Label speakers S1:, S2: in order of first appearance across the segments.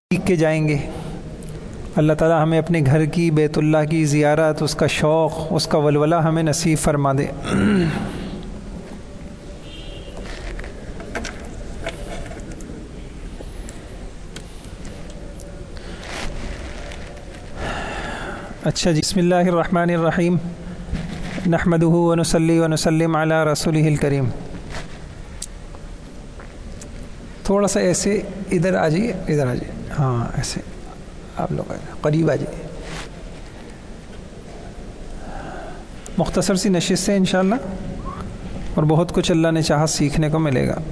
S1: سیکھ کے جائیں گے۔ اللہ تعالیٰ ہمیں اپنے گھر کی، بیت اللہ کی زیارت، اس کا شوق، اس کا ولولہ ہمیں نصیب فرما دے۔ اچھا جی، بسم اللہ الرحمن الرحیم، نحمدہ ونصلی ونسلم علی رسولہ الکریم۔ تھوڑا سا ایسے ادھر آ جائیے، ادھر آ جائیے، ہاں ایسے آپ لوگ قریب آ جائیے۔ مختصر سی نشست ہے انشاءاللہ، اور بہت کچھ اللہ نے چاہا سیکھنے کو ملے گا۔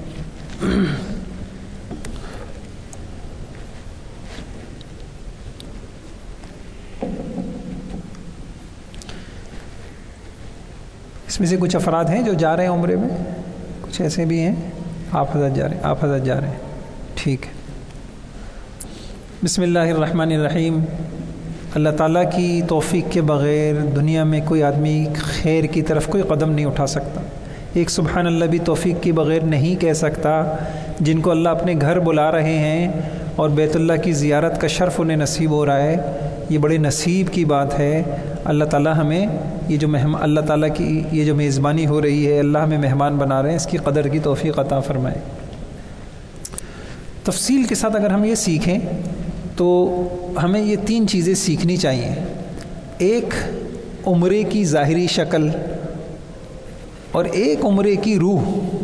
S1: اس میں سے کچھ افراد ہیں جو جا رہے ہیں عمرے میں، کچھ ایسے بھی ہیں۔ آپ حضرت جا رہے ہیں، آپ حضرت جا رہے ہیں، ٹھیک ہے۔ بسم اللہ الرحمن الرحیم۔ اللہ تعالیٰ کی توفیق کے بغیر دنیا میں کوئی آدمی خیر کی طرف کوئی قدم نہیں اٹھا سکتا۔ ایک سبحان اللہ بھی توفیق کے بغیر نہیں کہہ سکتا۔ جن کو اللہ اپنے گھر بلا رہے ہیں اور بیت اللہ کی زیارت کا شرف انہیں نصیب ہو رہا ہے، یہ بڑے نصیب کی بات ہے۔ اللہ تعالیٰ ہمیں یہ جو اللہ تعالیٰ کی یہ جو میزبانی ہو رہی ہے، اللہ ہمیں مہمان بنا رہے ہیں، اس کی قدر کی توفیق عطا فرمائے۔ تفصیل کے ساتھ اگر ہم یہ سیکھیں تو ہمیں یہ 3 چیزیں سیکھنی چاہیے۔ ایک عمرے کی ظاہری شکل، اور ایک عمرے کی روح،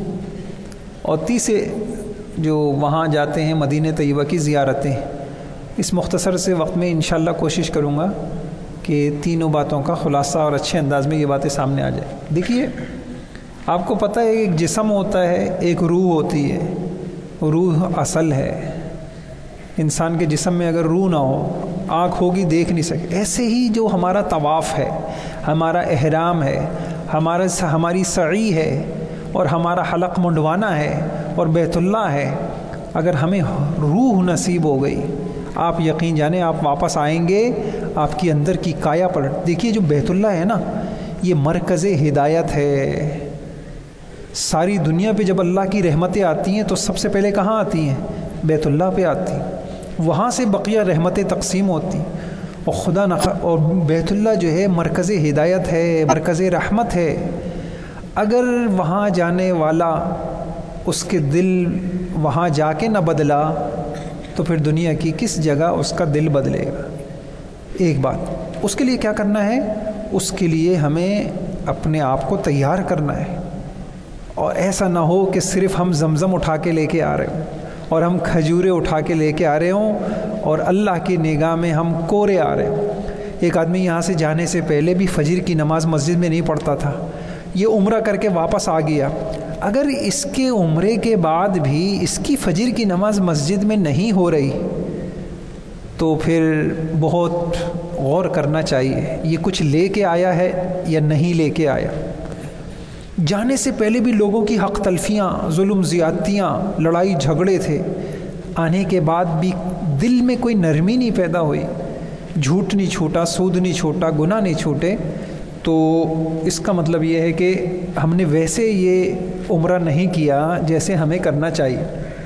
S1: اور تیسرے جو وہاں جاتے ہیں مدینہ طیبہ کی زیارتیں۔ اس مختصر سے وقت میں انشاءاللہ کوشش کروں گا کہ تینوں باتوں کا خلاصہ اور اچھے انداز میں یہ باتیں سامنے آ جائیں۔ دیکھیے، آپ کو پتہ ہے ایک جسم ہوتا ہے، ایک روح ہوتی ہے۔ روح اصل ہے۔ انسان کے جسم میں اگر روح نہ ہو، آنکھ ہوگی دیکھ نہیں سکے۔ ایسے ہی جو ہمارا طواف ہے، ہمارا احرام ہے، ہماری سعی ہے، اور ہمارا حلق منڈوانا ہے، اور بیت اللہ ہے، اگر ہمیں روح نصیب ہو گئی، آپ یقین جانیں آپ واپس آئیں گے، آپ کی اندر کی کایا پلٹ۔ دیکھیے جو بیت اللہ ہے نا، یہ مرکز ہدایت ہے۔ ساری دنیا پہ جب اللہ کی رحمتیں آتی ہیں تو سب سے پہلے کہاں آتی ہیں؟ بیت اللہ پہ آتی ہیں، وہاں سے بقیہ رحمتیں تقسیم ہوتی ہیں۔ اور بیت اللہ جو ہے مرکز ہدایت ہے، مرکز رحمت ہے۔ اگر وہاں جانے والا اس کے دل وہاں جا کے نہ بدلا تو پھر دنیا کی کس جگہ اس کا دل بدلے گا؟ ایک بات، اس کے لیے کیا کرنا ہے؟ اس کے لیے ہمیں اپنے آپ کو تیار کرنا ہے، اور ایسا نہ ہو کہ صرف ہم زمزم اٹھا کے لے کے آ رہے ہوں، اور ہم کھجورے اٹھا کے لے کے آ رہے ہوں، اور اللہ کی نگاہ میں ہم کورے آ رہے ہوں۔ ایک آدمی یہاں سے جانے سے پہلے بھی فجر کی نماز مسجد میں نہیں پڑھتا تھا، یہ عمرہ کر کے واپس آ گیا۔ اگر اس کے عمرے کے بعد بھی اس کی فجر کی نماز مسجد میں نہیں ہو رہی تو پھر بہت غور کرنا چاہیے، یہ کچھ لے کے آیا ہے یا نہیں لے کے آیا۔ جانے سے پہلے بھی لوگوں کی حق تلفیاں، ظلم زیادتیاں، لڑائی جھگڑے تھے، آنے کے بعد بھی دل میں کوئی نرمی نہیں پیدا ہوئی، جھوٹ نہیں چھوٹا، سود نہیں چھوٹا، گناہ نہیں چھوٹے، تو اس کا مطلب یہ ہے کہ ہم نے ویسے یہ عمرہ نہیں کیا جیسے ہمیں کرنا چاہیے۔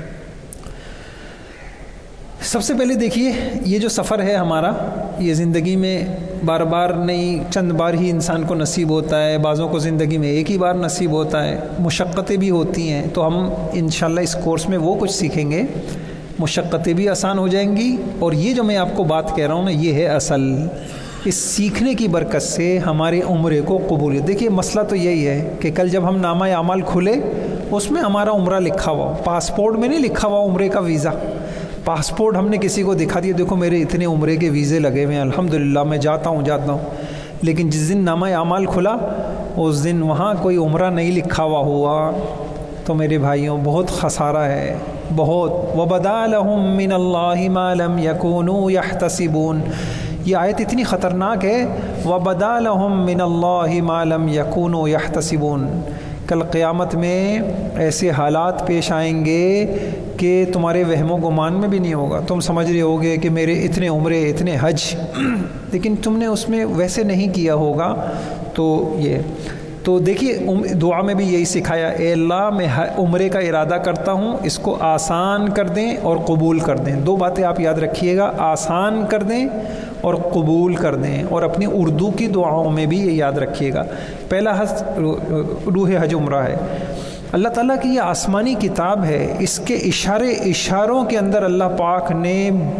S1: سب سے پہلے دیکھیے، یہ جو سفر ہے ہمارا، یہ زندگی میں بار بار نہیں، چند بار ہی انسان کو نصیب ہوتا ہے، بعضوں کو زندگی میں ایک ہی بار نصیب ہوتا ہے، مشقتیں بھی ہوتی ہیں۔ تو ہم انشاءاللہ اس کورس میں وہ کچھ سیکھیں گے، مشقتیں بھی آسان ہو جائیں گی، اور یہ جو میں آپ کو بات کہہ رہا ہوں نا، یہ ہے اصل۔ اس سیکھنے کی برکت سے ہمارے عمرے کو قبولیت۔ دیکھیے مسئلہ تو یہی ہے کہ کل جب ہم نامہ اعمال کھلے، اس میں ہمارا عمرہ لکھا ہوا، پاسپورٹ میں نہیں لکھا ہوا عمرے کا ویزا۔ پاسپورٹ ہم نے کسی کو دکھا دیا، دیکھو میرے اتنے عمرے کے ویزے لگے ہوئے ہیں، الحمدللہ میں جاتا ہوں۔ لیکن جس دن نامہ اعمال کھلا، اس دن وہاں کوئی عمرہ نہیں لکھا ہوا تو میرے بھائیوں بہت خسارہ ہے، بہت۔ وَبَدَا لَهُم مِّنَ اللَّهِ مَا لَمْ يَكُونُوا يَحْتَسِبُونَ، یہ آیت اتنی خطرناک ہے۔ وَبَدَا لَهُم مِّنَ اللَّهِ مَا لَمْ يَكُونُوا يَحْتَسِبُونَ، کل قیامت میں ایسے حالات پیش آئیں گے کہ تمہارے وہم و گمان میں بھی نہیں ہوگا۔ تم سمجھ رہے ہوگے کہ میرے اتنے عمرے، اتنے حج، لیکن تم نے اس میں ویسے نہیں کیا ہوگا۔ تو یہ تو دیکھیے دعا میں بھی یہی سکھایا، اے اللہ میں عمرے کا ارادہ کرتا ہوں، اس کو آسان کر دیں اور قبول کر دیں. 2 باتیں آپ یاد رکھیے گا، آسان کر دیں اور قبول کر دیں. اور اپنی اردو کی دعاؤں میں بھی یہ یاد رکھیے گا. پہلا حج روح حج عمرہ ہے. اللہ تعالیٰ کی یہ آسمانی کتاب ہے، اس کے اشاروں کے اندر اللہ پاک نے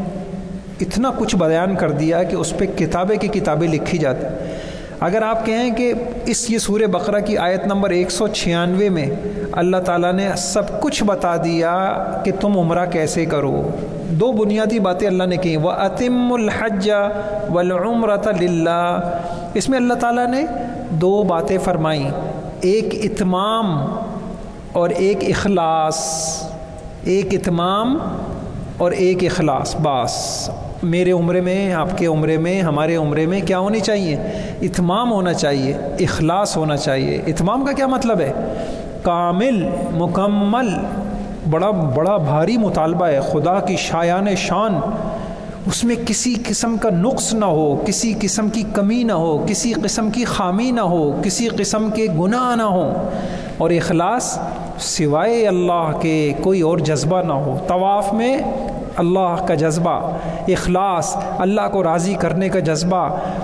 S1: اتنا کچھ بیان کر دیا کہ اس پہ کتابیں کی کتابیں لکھی جاتی. اگر آپ کہیں کہ یہ سورہ بقرہ کی آیت نمبر 196 میں اللہ تعالیٰ نے سب کچھ بتا دیا کہ تم عمرہ کیسے کرو. 2 بنیادی باتیں اللہ نے کی، وَأَتِمُّ الْحَجَّ وَالْعُمْرَةَ لِلَّهِ. اس میں اللہ تعالیٰ نے 2 باتیں فرمائیں، ایک اتمام اور ایک اخلاص. ایک اتمام اور ایک اخلاص. بس میرے عمرے میں، آپ کے عمرے میں، ہمارے عمرے میں کیا ہونی چاہیے؟ اتمام ہونا چاہیے، اخلاص ہونا چاہیے. اتمام کا کیا مطلب ہے؟ کامل، مکمل. بڑا بھاری مطالبہ ہے، خدا کی شایان شان، اس میں کسی قسم کا نقص نہ ہو، کسی قسم کی کمی نہ ہو، کسی قسم کی خامی نہ ہو، کسی قسم کے گناہ نہ ہو. اور اخلاص، سوائے اللہ کے کوئی اور جذبہ نہ ہو. طواف میں اللہ کا جذبہ، اخلاص، اللہ کو راضی کرنے کا جذبہ.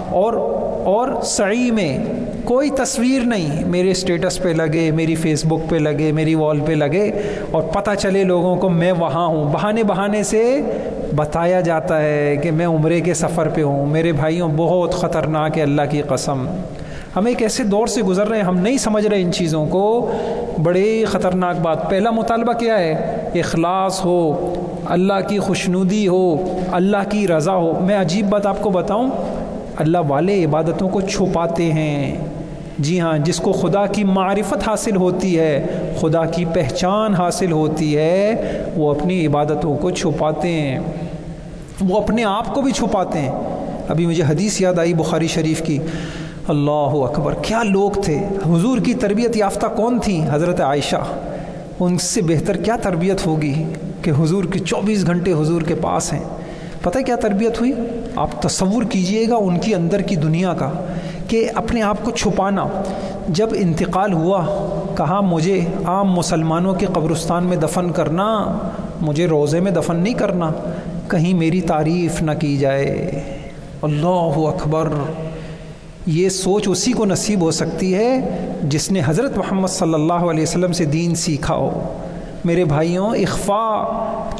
S1: اور سعی میں کوئی تصویر نہیں میرے اسٹیٹس پہ لگے، میری فیس بک پہ لگے، میری وال پہ لگے اور پتہ چلے لوگوں کو میں وہاں ہوں. بہانے سے بتایا جاتا ہے کہ میں عمرے کے سفر پہ ہوں. میرے بھائیوں، بہت خطرناک ہے، اللہ کی قسم. ہم ایک ایسے دور سے گزر رہے ہیں، ہم نہیں سمجھ رہے ان چیزوں کو. بڑی خطرناک بات. پہلا مطالبہ کیا ہے؟ اخلاص ہو، اللہ کی خوشنودی ہو، اللہ کی رضا ہو. میں عجیب بات آپ کو بتاؤں، اللہ والے عبادتوں کو چھپاتے ہیں. جی ہاں، جس کو خدا کی معرفت حاصل ہوتی ہے، خدا کی پہچان حاصل ہوتی ہے، وہ اپنی عبادتوں کو چھپاتے ہیں، وہ اپنے آپ کو بھی چھپاتے ہیں. ابھی مجھے حدیث یاد آئی بخاری شریف کی. اللہ اکبر، کیا لوگ تھے. حضور کی تربیت یافتہ کون تھی؟ حضرت عائشہ. ان سے بہتر کیا تربیت ہوگی کہ حضور کے 24 گھنٹے حضور کے پاس ہیں. پتہ کیا تربیت ہوئی؟ آپ تصور کیجئے گا ان کی اندر کی دنیا کا، کہ اپنے آپ کو چھپانا. جب انتقال ہوا، کہا مجھے عام مسلمانوں کے قبرستان میں دفن کرنا، مجھے روضے میں دفن نہیں کرنا، کہیں میری تعریف نہ کی جائے. اللہ اکبر. یہ سوچ اسی کو نصیب ہو سکتی ہے جس نے حضرت محمد صلی اللہ علیہ وسلم سے دین سیکھا ہو. میرے بھائیوں، اخفاء،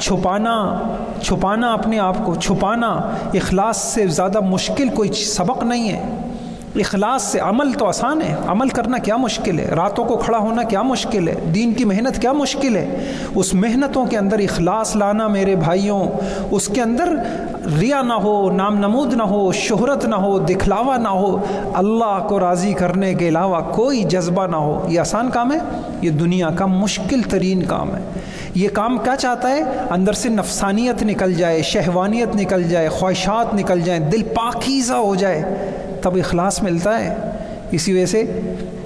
S1: چھپانا اپنے آپ کو چھپانا، اخلاص سے زیادہ مشکل کوئی سبق نہیں ہے. اخلاص سے عمل تو آسان ہے، عمل کرنا کیا مشکل ہے؟ راتوں کو کھڑا ہونا کیا مشکل ہے؟ دین کی محنت کیا مشکل ہے؟ اس محنتوں کے اندر اخلاص لانا میرے بھائیوں، اس کے اندر ریا نہ ہو، نام نمود نہ ہو، شہرت نہ ہو، دکھلاوا نہ ہو، اللہ کو راضی کرنے کے علاوہ کوئی جذبہ نہ ہو. یہ آسان کام ہے؟ یہ دنیا کا مشکل ترین کام ہے. یہ کام کیا چاہتا ہے؟ اندر سے نفسانیت نکل جائے، شہوانیت نکل جائے، خواہشات نکل جائیں، دل پاکیزہ ہو جائے، تب اخلاص ملتا ہے. اسی وجہ سے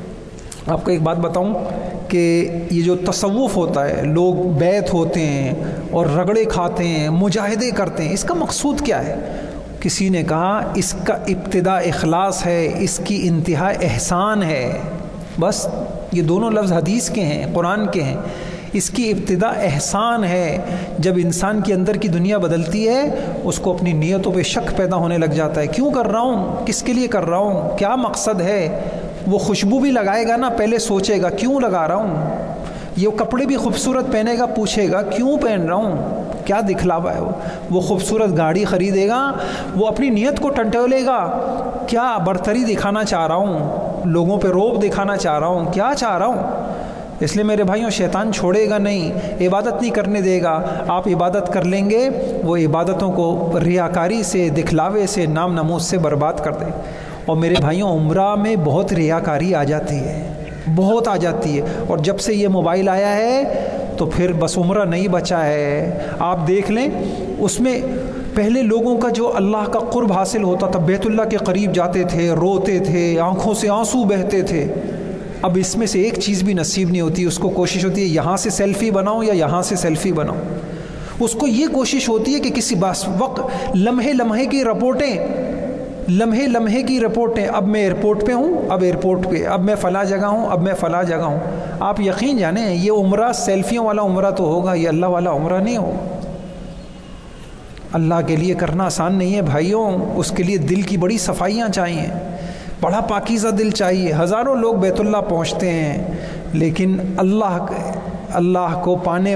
S1: آپ کو ایک بات بتاؤں کہ یہ جو تصوف ہوتا ہے، لوگ بیعت ہوتے ہیں اور رگڑے کھاتے ہیں، مجاہدے کرتے ہیں، اس کا مقصود کیا ہے؟ کسی نے کہا اس کا ابتدا اخلاص ہے، اس کی انتہا احسان ہے. بس یہ دونوں لفظ حدیث کے ہیں، قرآن کے ہیں. اس کی ابتدا احسان ہے. جب انسان کے اندر کی دنیا بدلتی ہے، اس کو اپنی نیتوں پہ شک پیدا ہونے لگ جاتا ہے. کیوں کر رہا ہوں؟ کس کے لیے کر رہا ہوں؟ کیا مقصد ہے؟ وہ خوشبو بھی لگائے گا نا، پہلے سوچے گا کیوں لگا رہا ہوں. یہ کپڑے بھی خوبصورت پہنے گا، پوچھے گا کیوں پہن رہا ہوں، کیا دکھلاوا ہے. وہ خوبصورت گاڑی خریدے گا، وہ اپنی نیت کو ٹنٹولے گا، کیا برتری دکھانا چاہ رہا ہوں، لوگوں پہ روب دکھانا چاہ رہا ہوں، کیا چاہ رہا ہوں. اس لیے میرے بھائیوں، شیطان چھوڑے گا نہیں، عبادت نہیں کرنے دے گا. آپ عبادت کر لیں گے، وہ عبادتوں کو ریاکاری سے، دکھلاوے سے، نام نمود سے برباد کر دے. اور میرے بھائیوں، عمرہ میں بہت ریاکاری آ جاتی ہے، بہت آ جاتی ہے. اور جب سے یہ موبائل آیا ہے تو پھر بس عمرہ نہیں بچا ہے. آپ دیکھ لیں، اس میں پہلے لوگوں کا جو اللہ کا قرب حاصل ہوتا تھا، بیت اللہ کے قریب جاتے تھے، روتے تھے، آنکھوں سے آنسو بہتے تھے. اب اس میں سے ایک چیز بھی نصیب نہیں ہوتی. اس کو کوشش ہوتی ہے یہاں سے سیلفی بناؤں یا یہاں سے سیلفی بناؤں. اس کو یہ کوشش ہوتی ہے کہ کسی وقت لمحے کی رپورٹیں لمحے لمحے کی رپورٹیں، اب میں ایئرپورٹ پہ ہوں، اب ایئرپورٹ پہ، اب میں فلاں جگہ ہوں، اب میں فلاں جگہ ہوں. آپ یقین جانیں یہ عمرہ سیلفیوں والا عمرہ تو ہوگا، یہ اللہ والا عمرہ نہیں ہوگا. اللہ کے لیے کرنا آسان نہیں ہے بھائیوں، اس کے لیے دل کی بڑی صفائیاں چاہیے، بڑا پاکیزہ دل چاہیے. ہزاروں لوگ بیت اللہ پہنچتے ہیں لیکن اللہ کو پانے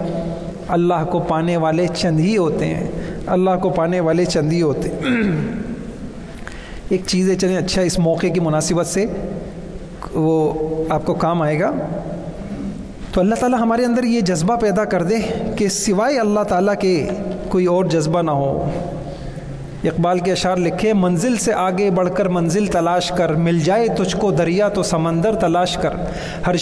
S1: والے چند ہی ہوتے ہیں، اللہ کو پانے والے چند ہی ہوتے ہیں. ایک چیز ہے، چلیں اچھا اس موقع کی مناسبت سے وہ آپ کو کام آئے گا. تو اللہ تعالیٰ ہمارے اندر یہ جذبہ پیدا کر دے کہ سوائے اللہ تعالیٰ کے کوئی اور جذبہ نہ ہو. اقبال کے اشعار لکھے، منزل سے آگے بڑھ کر منزل تلاش کر، مل جائے تجھ کو دریا تو سمندر تلاش کر. ہر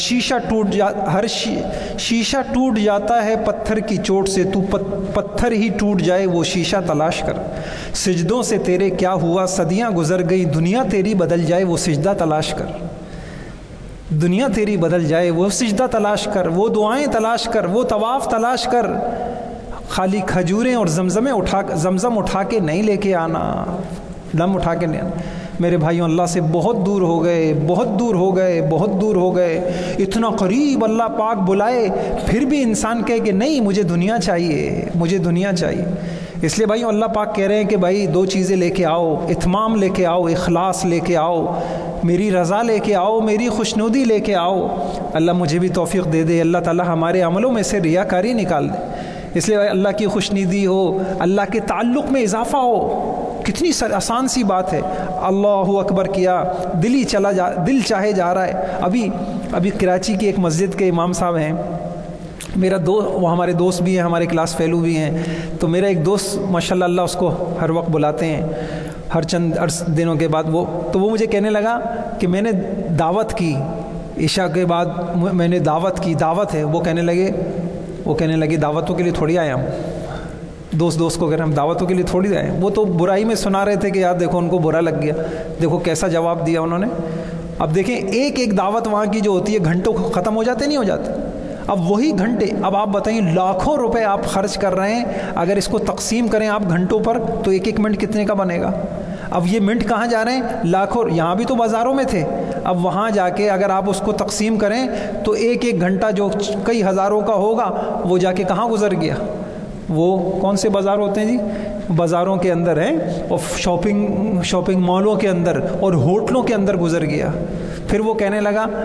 S1: شیشہ ٹوٹ جاتا ہے پتھر کی چوٹ سے، تو پتھر ہی ٹوٹ جائے وہ شیشہ تلاش کر. سجدوں سے تیرے کیا ہوا، صدیاں گزر گئی، دنیا تیری بدل جائے وہ سجدہ تلاش کر. دنیا تیری بدل جائے وہ سجدہ تلاش کر، وہ دعائیں تلاش کر، وہ طواف تلاش کر. خالی کھجوریں اور زمزم اٹھا کے نہیں لے کے آنا، دم اٹھا کے نہیں آنا. میرے بھائیوں اللہ سے بہت دور ہو گئے، بہت دور ہو گئے، بہت دور ہو گئے. اتنا قریب اللہ پاک بلائے پھر بھی انسان کہے کہ نہیں مجھے دنیا چاہیے، مجھے دنیا چاہیے. اس لیے بھائیوں اللہ پاک کہہ رہے ہیں کہ بھائی دو چیزیں لے کے آؤ، اتمام لے کے آؤ، اخلاص لے کے آؤ، میری رضا لے کے آؤ، میری خوشنودی لے کے آؤ. اللہ مجھے بھی توفیق دے دے، اللہ تعالی ہمارے عملوں میں سے ریاکاری نکال دے. اس لیے اللہ کی خوشنودی ہو، اللہ کے تعلق میں اضافہ ہو. کتنی آسان سی بات ہے، اللہ اکبر کیا، دل چاہے جا رہا ہے. ابھی کراچی کی ایک مسجد کے امام صاحب ہیں، میرا دوست، وہ ہمارے دوست بھی ہیں، ہمارے کلاس فیلو بھی ہیں. تو میرا ایک دوست ماشاءاللہ اللہ اس کو ہر وقت بلاتے ہیں، ہر چند دنوں کے بعد وہ مجھے کہنے لگا کہ میں نے دعوت کی، عشاء کے بعد میں نے دعوت ہے. وہ کہنے لگے دعوتوں کے لیے تھوڑی آئے ہم. دوست کو کہہ رہے ہیں ہم دعوتوں کے لیے تھوڑی آئے. وہ تو برائی میں سنا رہے تھے کہ یار دیکھو ان کو برا لگ گیا، دیکھو کیسا جواب دیا انہوں نے. اب دیکھیں ایک دعوت وہاں کی جو ہوتی ہے گھنٹوں ختم ہو جاتے نہیں ہو جاتے. اب وہی گھنٹے، اب آپ بتائیں لاکھوں روپے آپ خرچ کر رہے ہیں، اگر اس کو تقسیم کریں آپ گھنٹوں پر تو ایک منٹ کتنے کا بنے گا؟ اب یہ منٹ کہاں جا رہے ہیں؟ لاکھوں. یہاں بھی تو بازاروں میں تھے، اب وہاں جا کے اگر آپ اس کو تقسیم کریں تو ایک گھنٹہ جو کئی ہزاروں کا ہوگا وہ جا کے کہاں گزر گیا؟ وہ کون سے بازار ہوتے ہیں جی؟ بازاروں کے اندر ہیں، اور شاپنگ مالوں کے اندر اور ہوٹلوں کے اندر گزر گیا. پھر وہ کہنے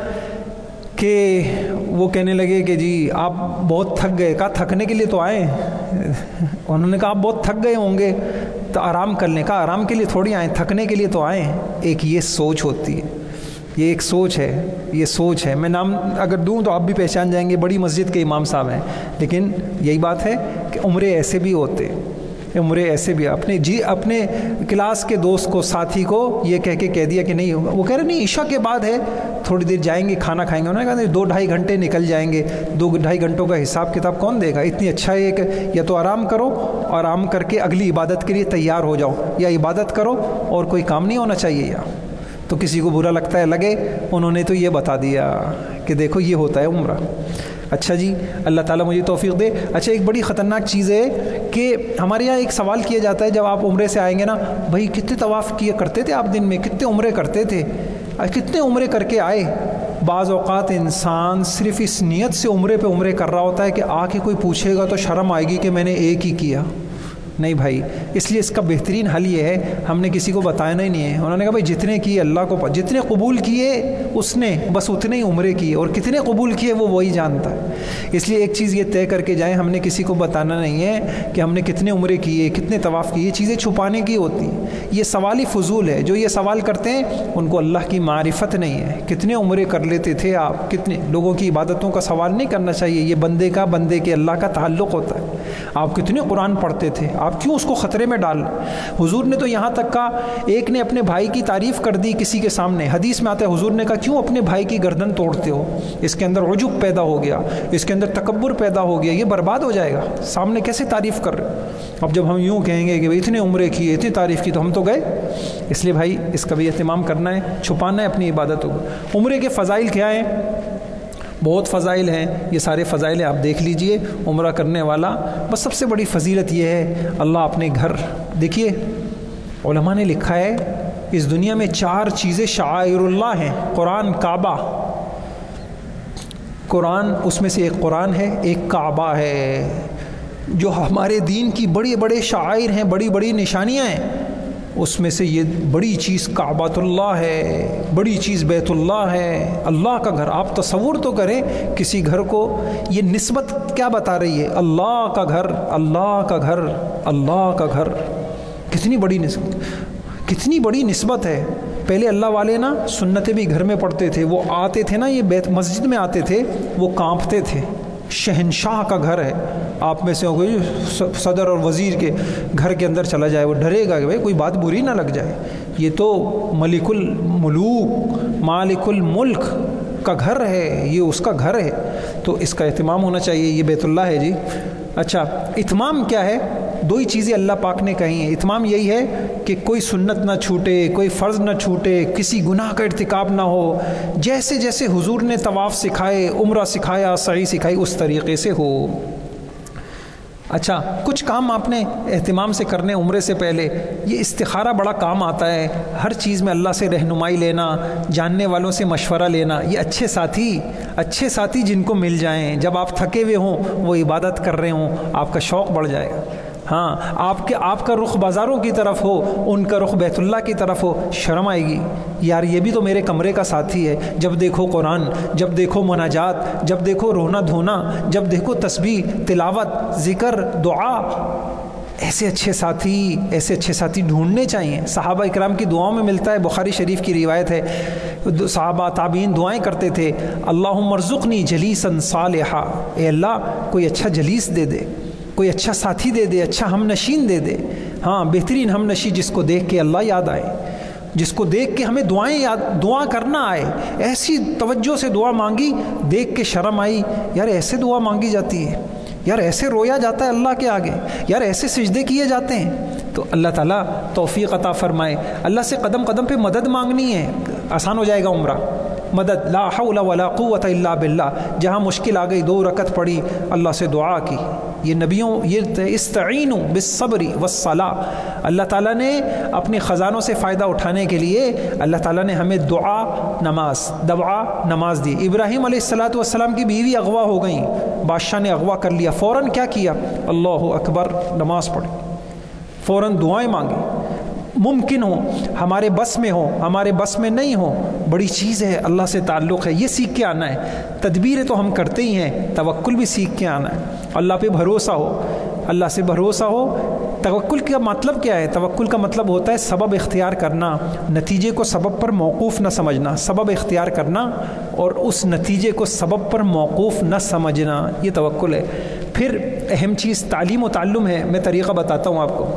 S1: لگے کہ جی آپ بہت تھک گئے. کہا تھکنے کے لیے تو آئے. انہوں نے کہا آپ بہت تھک گئے ہوں گے تو آرام کر لیں. کہا آرام کے لیے تھوڑی آئے، تھکنے کے لیے تو آئے. ایک یہ سوچ ہوتی ہے، یہ ایک سوچ ہے. میں نام اگر دوں تو آپ بھی پہچان جائیں گے، بڑی مسجد کے امام صاحب ہیں. لیکن یہی بات ہے کہ عمرے ایسے بھی ہوتے، اپنے کلاس کے دوست کو، ساتھی کو یہ کہہ دیا کہ نہیں ہوگا. وہ کہہ رہے نہیں عشاء کے بعد ہے، تھوڑی دیر جائیں گے کھانا کھائیں گے. انہوں نے کہا 2-2.5 گھنٹے نکل جائیں گے، 2-2.5 گھنٹوں کا حساب کتاب کون دے گا؟ اتنی اچھا ہے کہ یا تو آرام کرو، آرام کر کے اگلی عبادت کے لیے تیار ہو جاؤ، یا عبادت کرو اور کوئی کام نہیں ہونا چاہیے. یا تو کسی کو برا لگتا ہے لگے، انہوں نے تو یہ بتا دیا کہ دیکھو یہ ہوتا ہے عمرہ. اچھا جی اللہ تعالیٰ مجھے توفیق دے. اچھا ایک بڑی خطرناک چیز ہے کہ ہمارے یہاں ایک سوال کیا جاتا ہے جب آپ عمرے سے آئیں گے نا، بھائی کتنے طواف کیا کرتے تھے آپ دن میں، کتنے عمرے کرتے تھے، کتنے عمرے کر کے آئے؟ بعض اوقات انسان صرف اس نیت سے عمرے پہ عمرے کر رہا ہوتا ہے کہ آ کے کوئی پوچھے گا تو شرم آئے گی کہ میں نے ایک ہی کیا. نہیں بھائی، اس لیے اس کا بہترین حل یہ ہے، ہم نے کسی کو بتانا ہی نہیں ہے. انہوں نے کہا بھائی جتنے کیے اللہ کو، جتنے قبول کیے اس نے بس اتنے ہی عمرے کیے، اور کتنے قبول کیے وہ وہی جانتا ہے. اس لیے ایک چیز یہ طے کر کے جائیں، ہم نے کسی کو بتانا نہیں ہے کہ ہم نے کتنے عمرے کیے، کتنے طواف کیے. یہ چیزیں چھپانے کی ہوتی ہیں. یہ سوال ہی فضول ہے. جو یہ سوال کرتے ہیں ان کو اللہ کی معرفت نہیں ہے. کتنے عمرے کر لیتے تھے آپ، کتنے لوگوں کی عبادتوں کا سوال نہیں کرنا چاہیے. یہ بندے کے اللہ کا تعلق ہوتا ہے. آپ کتنے قرآن پڑھتے تھے، آپ کیوں اس کو خطرے میں ڈال؟ حضور نے تو یہاں تک کہا، ایک نے اپنے بھائی کی تعریف کر دی کسی کے سامنے، حدیث میں آتا ہے حضور نے کہا کیوں اپنے بھائی کی گردن توڑتے ہو؟ اس کے اندر عجب پیدا ہو گیا، اس کے اندر تکبر پیدا ہو گیا، یہ برباد ہو جائے گا. سامنے کیسے تعریف کر رہے؟ اب جب ہم یوں کہیں گے کہ اتنے عمرے کیے، اتنی تعریف کی، تو ہم تو گئے. اس لیے بھائی اس کا بھی اہتمام کرنا ہے، چھپانا ہے اپنی عبادتوں کو. عمرے کے فضائل کیا ہیں؟ بہت فضائل ہیں. یہ سارے فضائل آپ دیکھ لیجئے. عمرہ کرنے والا بس سب سے بڑی فضیلت یہ ہے، اللہ اپنے گھر، دیکھیے علماء نے لکھا ہے اس دنیا میں 4 چیزیں شعائر اللہ ہیں. قرآن، کعبہ. قرآن، اس میں سے ایک قرآن ہے، ایک کعبہ ہے. جو ہمارے دین کی بڑے بڑے شعائر ہیں، بڑی بڑی نشانیاں ہیں، اس میں سے یہ بڑی چیز کعبۃ اللہ ہے، بڑی چیز بیت اللہ ہے، اللہ کا گھر. آپ تصور تو کریں کسی گھر کو یہ نسبت کیا بتا رہی ہے؟ اللہ کا گھر، اللہ کا گھر، اللہ کا گھر. کتنی بڑی نسبت، کتنی بڑی نسبت ہے. پہلے اللہ والے نا سنتیں بھی گھر میں پڑھتے تھے. وہ آتے تھے نا، یہ بیت مسجد میں آتے تھے، وہ کانپتے تھے. شہنشاہ کا گھر ہے. آپ میں سے کوئی صدر اور وزیر کے گھر کے اندر چلا جائے، وہ ڈرے گا کہ بھائی کوئی بات بری نہ لگ جائے. یہ تو ملک الملوک، مالک الملک کا گھر ہے، یہ اس کا گھر ہے، تو اس کا اہتمام ہونا چاہیے. یہ بیت اللہ ہے جی. اچھا، اتمام کیا ہے؟ 2 ہی چیزیں اللہ پاک نے کہی ہیں. اتمام یہی ہے کہ کوئی سنت نہ چھوٹے، کوئی فرض نہ چھوٹے، کسی گناہ کا ارتکاب نہ ہو. جیسے جیسے حضور نے طواف سکھائے، عمرہ سکھایا، سعی سکھائی، اس طریقے سے ہو. اچھا، کچھ کام آپ نے اہتمام سے کرنے عمرے سے پہلے. یہ استخارہ بڑا کام آتا ہے. ہر چیز میں اللہ سے رہنمائی لینا، جاننے والوں سے مشورہ لینا. یہ اچھے ساتھی جن کو مل جائیں، جب آپ تھکے ہوئے ہوں، وہ عبادت کر رہے ہوں، آپ کا شوق بڑھ جائے گا. ہاں، آپ کا رخ بازاروں کی طرف ہو، ان کا رخ بیت اللہ کی طرف ہو، شرم آئے گی. یار یہ بھی تو میرے کمرے کا ساتھی ہے. جب دیکھو قرآن، جب دیکھو مناجات، جب دیکھو رونا دھونا، جب دیکھو تسبیح، تلاوت، ذکر، دعا. ایسے اچھے ساتھی ڈھونڈنے چاہیے. صحابہ اکرام کی دعاؤں میں ملتا ہے، بخاری شریف کی روایت ہے، صحابہ تابعین دعائیں کرتے تھے، اللہم ارزقنی جلیسا صالحا. اے اللہ کوئی اچھا جلیس دے دے، کوئی اچھا ساتھی دے دے، اچھا ہم نشین دے دے. ہاں، بہترین ہم نشین جس کو دیکھ کے اللہ یاد آئے، جس کو دیکھ کے ہمیں دعا کرنا آئے. ایسی توجہ سے دعا مانگی، دیکھ کے شرم آئی، یار ایسے دعا مانگی جاتی ہے، یار ایسے رویا جاتا ہے اللہ کے آگے، یار ایسے سجدے کیے جاتے ہیں. تو اللہ تعالیٰ توفیق عطا فرمائے. اللہ سے قدم قدم پہ مدد مانگنی ہے، آسان ہو جائے گا عمرہ. مدد، لا حول ولا قوت الا باللہ. جہاں مشکل آ گئی 2 رکعت پڑھی، اللہ سے دعا کی. یہ نبیوں، یہ استعینوا بالصبر والصلاۃ. اللہ تعالیٰ نے اپنے خزانوں سے فائدہ اٹھانے کے لیے اللہ تعالیٰ نے ہمیں دعا نماز دی. ابراہیم علیہ السلام کی بیوی اغوا ہو گئیں، بادشاہ نے اغوا کر لیا، فوراً کیا کیا؟ اللہ اکبر، نماز پڑھی، فوراً دعائیں مانگی. ممکن ہو، ہمارے بس میں ہو، ہمارے بس میں نہیں ہو، بڑی چیز ہے، اللہ سے تعلق ہے، یہ سیکھ کے آنا ہے. تدبیریں تو ہم کرتے ہی ہیں، توکل بھی سیکھ کے آنا ہے. اللہ پہ بھروسہ ہو، اللہ سے بھروسہ ہو. توکل کا مطلب کیا ہے؟ توکل کا مطلب ہوتا ہے سبب اختیار کرنا، نتیجے کو سبب پر موقوف نہ سمجھنا. سبب اختیار کرنا اور اس نتیجے کو سبب پر موقوف نہ سمجھنا، یہ توکل ہے. پھر اہم چیز تعلیم و تعلم ہے. میں طریقہ بتاتا ہوں آپ کو.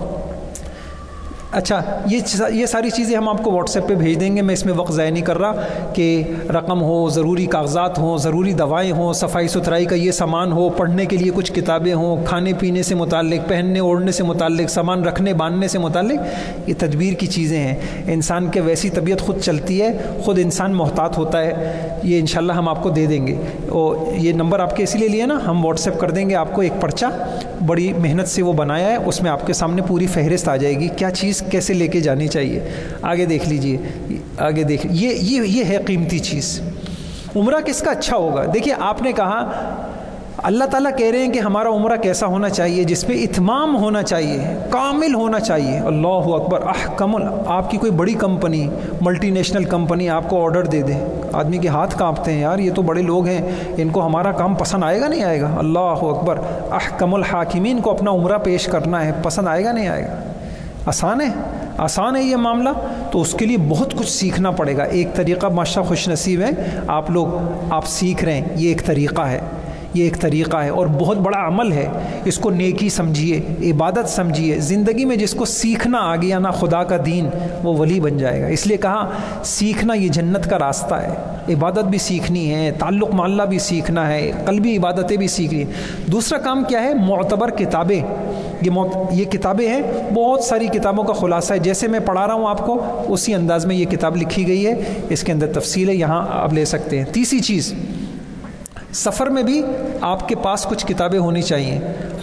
S1: اچھا، یہ ساری چیزیں ہم آپ کو واٹس ایپ پہ بھیج دیں گے. میں اس میں وقت ضائع نہیں کر رہا کہ رقم ہو، ضروری کاغذات ہوں، ضروری دوائیں ہوں، صفائی ستھرائی کا یہ سامان ہو، پڑھنے کے لیے کچھ کتابیں ہوں، کھانے پینے سے متعلق، پہننے اوڑھنے سے متعلق، سامان رکھنے باندھنے سے متعلق. یہ تدبیر کی چیزیں ہیں. انسان کے ویسی طبیعت خود چلتی ہے، خود انسان محتاط ہوتا ہے. یہ انشاءاللہ ہم آپ کو دے دیں گے. اور یہ نمبر آپ کے اسی لیے لیا نا، ہم واٹس ایپ کر دیں گے آپ کو ایک پرچہ، بڑی محنت سے وہ بنایا ہے. اس میں آپ کے سامنے پوری فہرست آ جائے گی، کیا چیز کیسے لے کے جانی چاہیے. آگے دیکھ لیجئے، آگے دیکھ. یہ ہے قیمتی چیز. عمرہ کس کا اچھا ہوگا؟ دیکھیے، آپ نے کہا اللہ تعالیٰ کہہ رہے ہیں کہ ہمارا عمرہ کیسا ہونا چاہیے؟ جس پہ اتمام ہونا چاہیے، کامل ہونا چاہیے. اللہ اکبر. آپ کی کوئی بڑی کمپنی، ملٹی نیشنل کمپنی آپ کو آرڈر دے دے، آدمی کے ہاتھ کانپتے ہیں، یار یہ تو بڑے لوگ ہیں، ان کو ہمارا کام پسند آئے گا نہیں آئے گا. اللہ اکبر. احکم الحاکمین کو اپنا عمرہ پیش کرنا ہے، پسند آئے گا نہیں آئے گا؟ آسان ہے یہ معاملہ. تو اس کے لیے بہت کچھ سیکھنا پڑے گا. ایک طریقہ ماشاء خوش نصیب ہے آپ سیکھ رہے ہیں. یہ ایک طریقہ ہے اور بہت بڑا عمل ہے. اس کو نیکی سمجھیے، عبادت سمجھیے. زندگی میں جس کو سیکھنا آ گیا نا خدا کا دین، وہ ولی بن جائے گا. اس لیے کہا سیکھنا یہ جنت کا راستہ ہے. عبادت بھی سیکھنی ہے، تعلق مع اللہ بھی سیکھنا ہے، قلبی عبادتیں بھی سیکھنی ہے. دوسرا کام کیا ہے؟ معتبر کتابیں. یہ کتابیں ہیں، بہت ساری کتابوں کا خلاصہ ہے. جیسے میں پڑھا رہا ہوں آپ کو، اسی انداز میں یہ کتاب لکھی گئی ہے. اس کے اندر تفصیل ہے، یہاں آپ لے سکتے ہیں. تیسری چیز، سفر میں بھی آپ کے پاس کچھ کتابیں ہونی چاہیے.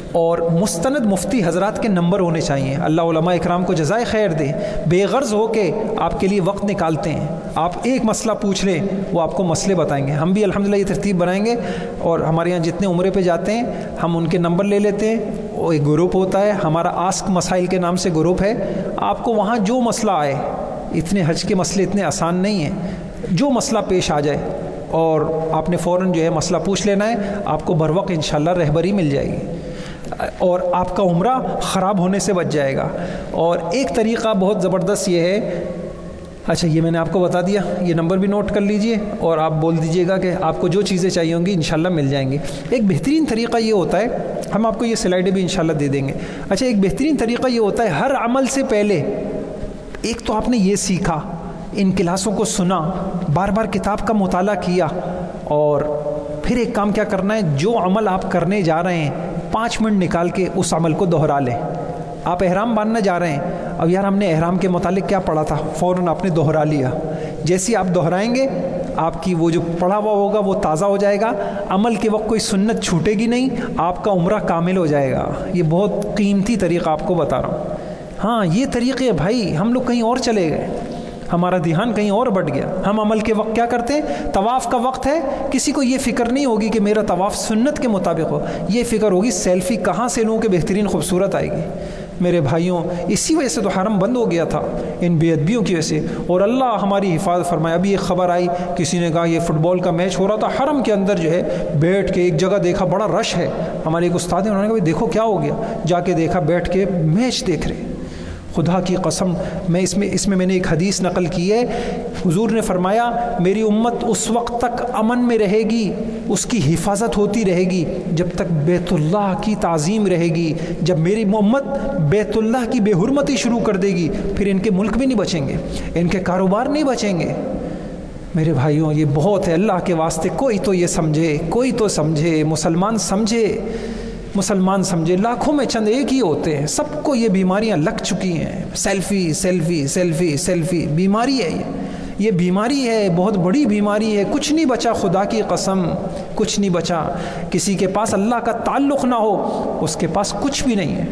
S1: اور مستند مفتی حضرات کے نمبر ہونے چاہیے. اللہ علماء اکرام کو جزائے خیر دے, بے غرض ہو کے آپ کے لیے وقت نکالتے ہیں. آپ ایک مسئلہ پوچھ لیں, وہ آپ کو مسئلے بتائیں گے. ہم بھی الحمدللہ یہ ترتیب بنائیں گے, اور ہمارے یہاں جتنے عمرے پہ جاتے ہیں ہم ان کے نمبر لے لیتے ہیں. وہ ایک گروپ ہوتا ہے ہمارا, آسک مسائل کے نام سے گروپ ہے. آپ کو وہاں جو مسئلہ آئے, اتنے حج کے مسئلے اتنے آسان نہیں ہیں, جو مسئلہ پیش آ جائے اور آپ نے فوراً جو ہے مسئلہ پوچھ لینا ہے, آپ کو بر وقت انشاءاللہ رہبری مل جائے گی اور آپ کا عمرہ خراب ہونے سے بچ جائے گا. اور ایک طریقہ بہت زبردست یہ ہے, اچھا یہ میں نے آپ کو بتا دیا, یہ نمبر بھی نوٹ کر لیجئے اور آپ بول دیجئے گا کہ آپ کو جو چیزیں چاہیے ہوں گی انشاءاللہ مل جائیں گی. ایک بہترین طریقہ یہ ہوتا ہے, ہم آپ کو یہ سلائڈیں بھی انشاءاللہ دے دیں گے. اچھا ایک بہترین طریقہ یہ ہوتا ہے, ہر عمل سے پہلے ایک تو آپ نے یہ سیکھا, ان کلاسوں کو سنا, بار بار کتاب کا مطالعہ کیا, اور پھر ایک کام کیا کرنا ہے, جو عمل آپ کرنے جا رہے ہیں 5 منٹ نکال کے اس عمل کو دہرا لیں. آپ احرام باندھنا جا رہے ہیں, اب یار ہم نے احرام کے متعلق کیا پڑھا تھا, فوراً آپ نے دہرا لیا. جیسے آپ دہرائیں گے آپ کی وہ جو پڑھا ہوا ہوگا وہ تازہ ہو جائے گا, عمل کے وقت کوئی سنت چھوٹے گی نہیں, آپ کا عمرہ کامل ہو جائے گا. یہ بہت قیمتی طریقہ آپ کو بتا رہا ہوں. ہاں یہ طریقے بھائی, ہم لوگ کہیں اور چلے گئے, ہمارا دھیان کہیں اور بٹ گیا. ہم عمل کے وقت کیا کرتے ہیں, طواف کا وقت ہے, کسی کو یہ فکر نہیں ہوگی کہ میرا طواف سنت کے مطابق ہو, یہ فکر ہوگی سیلفی کہاں سے لوں کہ بہترین خوبصورت آئے گی. میرے بھائیوں, اسی وجہ سے تو حرم بند ہو گیا تھا, ان بے ادبیوں کی وجہ سے. اور اللہ ہماری حفاظت فرمائے. ابھی ایک خبر آئی, کسی نے کہا یہ فٹ بال کا میچ ہو رہا تھا حرم کے اندر, جو ہے بیٹھ کے ایک جگہ دیکھا بڑا رش ہے. ہمارے ایک استاد ہیں, انہوں نے کہا دیکھو کیا ہو گیا, جا کے دیکھا بیٹھ کے میچ دیکھ رہے. خدا کی قسم, میں اس میں نے ایک حدیث نقل کی ہے. حضور نے فرمایا میری امت اس وقت تک امن میں رہے گی, اس کی حفاظت ہوتی رہے گی جب تک بیت اللہ کی تعظیم رہے گی. جب میری امت بیت اللہ کی بے حرمتی شروع کر دے گی, پھر ان کے ملک بھی نہیں بچیں گے, ان کے کاروبار نہیں بچیں گے. میرے بھائیوں یہ بہت ہے, اللہ کے واسطے کوئی تو یہ سمجھے, کوئی تو سمجھے, مسلمان سمجھے, مسلمان سمجھے. لاکھوں میں چند ایک ہی ہوتے ہیں, سب کو یہ بیماریاں لگ چکی ہیں. سیلفی سیلفی سیلفی سیلفی بیماری ہے, یہ بیماری ہے, بہت بڑی بیماری ہے. کچھ نہیں بچا, خدا کی قسم کچھ نہیں بچا. کسی کے پاس اللہ کا تعلق نہ ہو, اس کے پاس کچھ بھی نہیں ہے.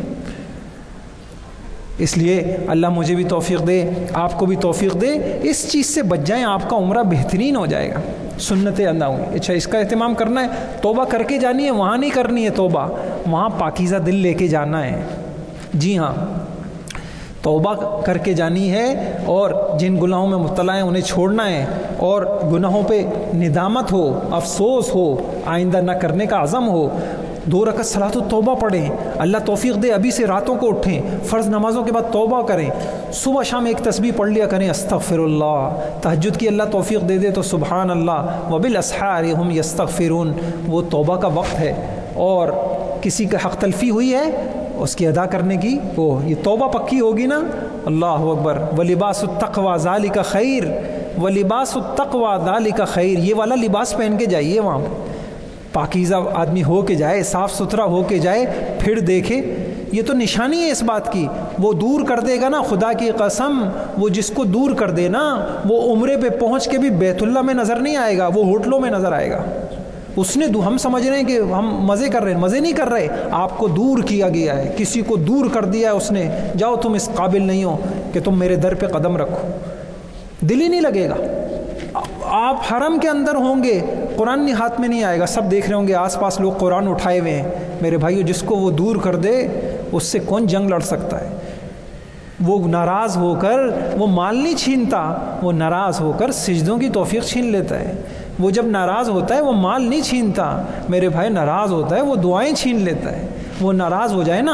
S1: اس لیے اللہ مجھے بھی توفیق دے, آپ کو بھی توفیق دے, اس چیز سے بچ جائیں, آپ کا عمرہ بہترین ہو جائے گا. سنتیں ادا ہوں گی. اچھا اس کا اہتمام کرنا ہے, توبہ کر کے جانی ہے, وہاں نہیں کرنی ہے توبہ, وہاں پاکیزہ دل لے کے جانا ہے. جی ہاں, توبہ کر کے جانی ہے, اور جن گناہوں میں مبتلا ہیں انہیں چھوڑنا ہے, اور گناہوں پہ ندامت ہو, افسوس ہو, آئندہ نہ کرنے کا عزم ہو. 2 رکعت صلاۃ التوبہ پڑھیں, اللہ توفیق دے ابھی سے راتوں کو اٹھیں, فرض نمازوں کے بعد توبہ کریں, صبح شام ایک تسبیح پڑھ لیا کریں, استغفر اللہ. تہجد کی اللہ توفیق دے دے تو سبحان اللہ, وبالاسحار هم یستغفرون. وہ توبہ کا وقت ہے, اور کسی کا حق تلفی ہوئی ہے اس کی ادا کرنے کی, وہ یہ توبہ پکی ہوگی نا, اللہ اکبر. ولباس التقوی ذالک خیر, ولباس التقوی ذالک خیر. یہ والا لباس پہن کے جائیے, وہاں پاکیزہ آدمی ہو کے جائے, صاف ستھرا ہو کے جائے, پھر دیکھے. یہ تو نشانی ہے اس بات کی. وہ دور کر دے گا نا, خدا کی قسم, وہ جس کو دور کر دے نا, وہ عمرے پہ پہنچ کے بھی بیت اللہ میں نظر نہیں آئے گا, وہ ہوٹلوں میں نظر آئے گا. اس نے ہم سمجھ رہے ہیں کہ ہم مزے کر رہے ہیں, مزے نہیں کر رہے. آپ کو دور کیا گیا ہے, کسی کو دور کر دیا ہے اس نے. جاؤ تم اس قابل نہیں ہو کہ تم میرے در پہ قدم رکھو. دل ہی نہیں لگے گا. آپ حرم کے اندر ہوں گے, قرآن نہیں ہاتھ میں نہیں آئے گا, سب دیکھ رہے ہوں گے, آس پاس لوگ قرآن اٹھائے ہوئے ہیں. میرے بھائیو, جس کو وہ دور کر دے اس سے کون جنگ لڑ سکتا ہے. وہ ناراض ہو کر وہ مال نہیں چھینتا, وہ ناراض ہو کر سجدوں کی توفیق چھین لیتا ہے. وہ جب ناراض ہوتا ہے وہ مال نہیں چھینتا میرے بھائی, ناراض ہوتا ہے وہ دعائیں چھین لیتا ہے. وہ ناراض ہو جائے نا,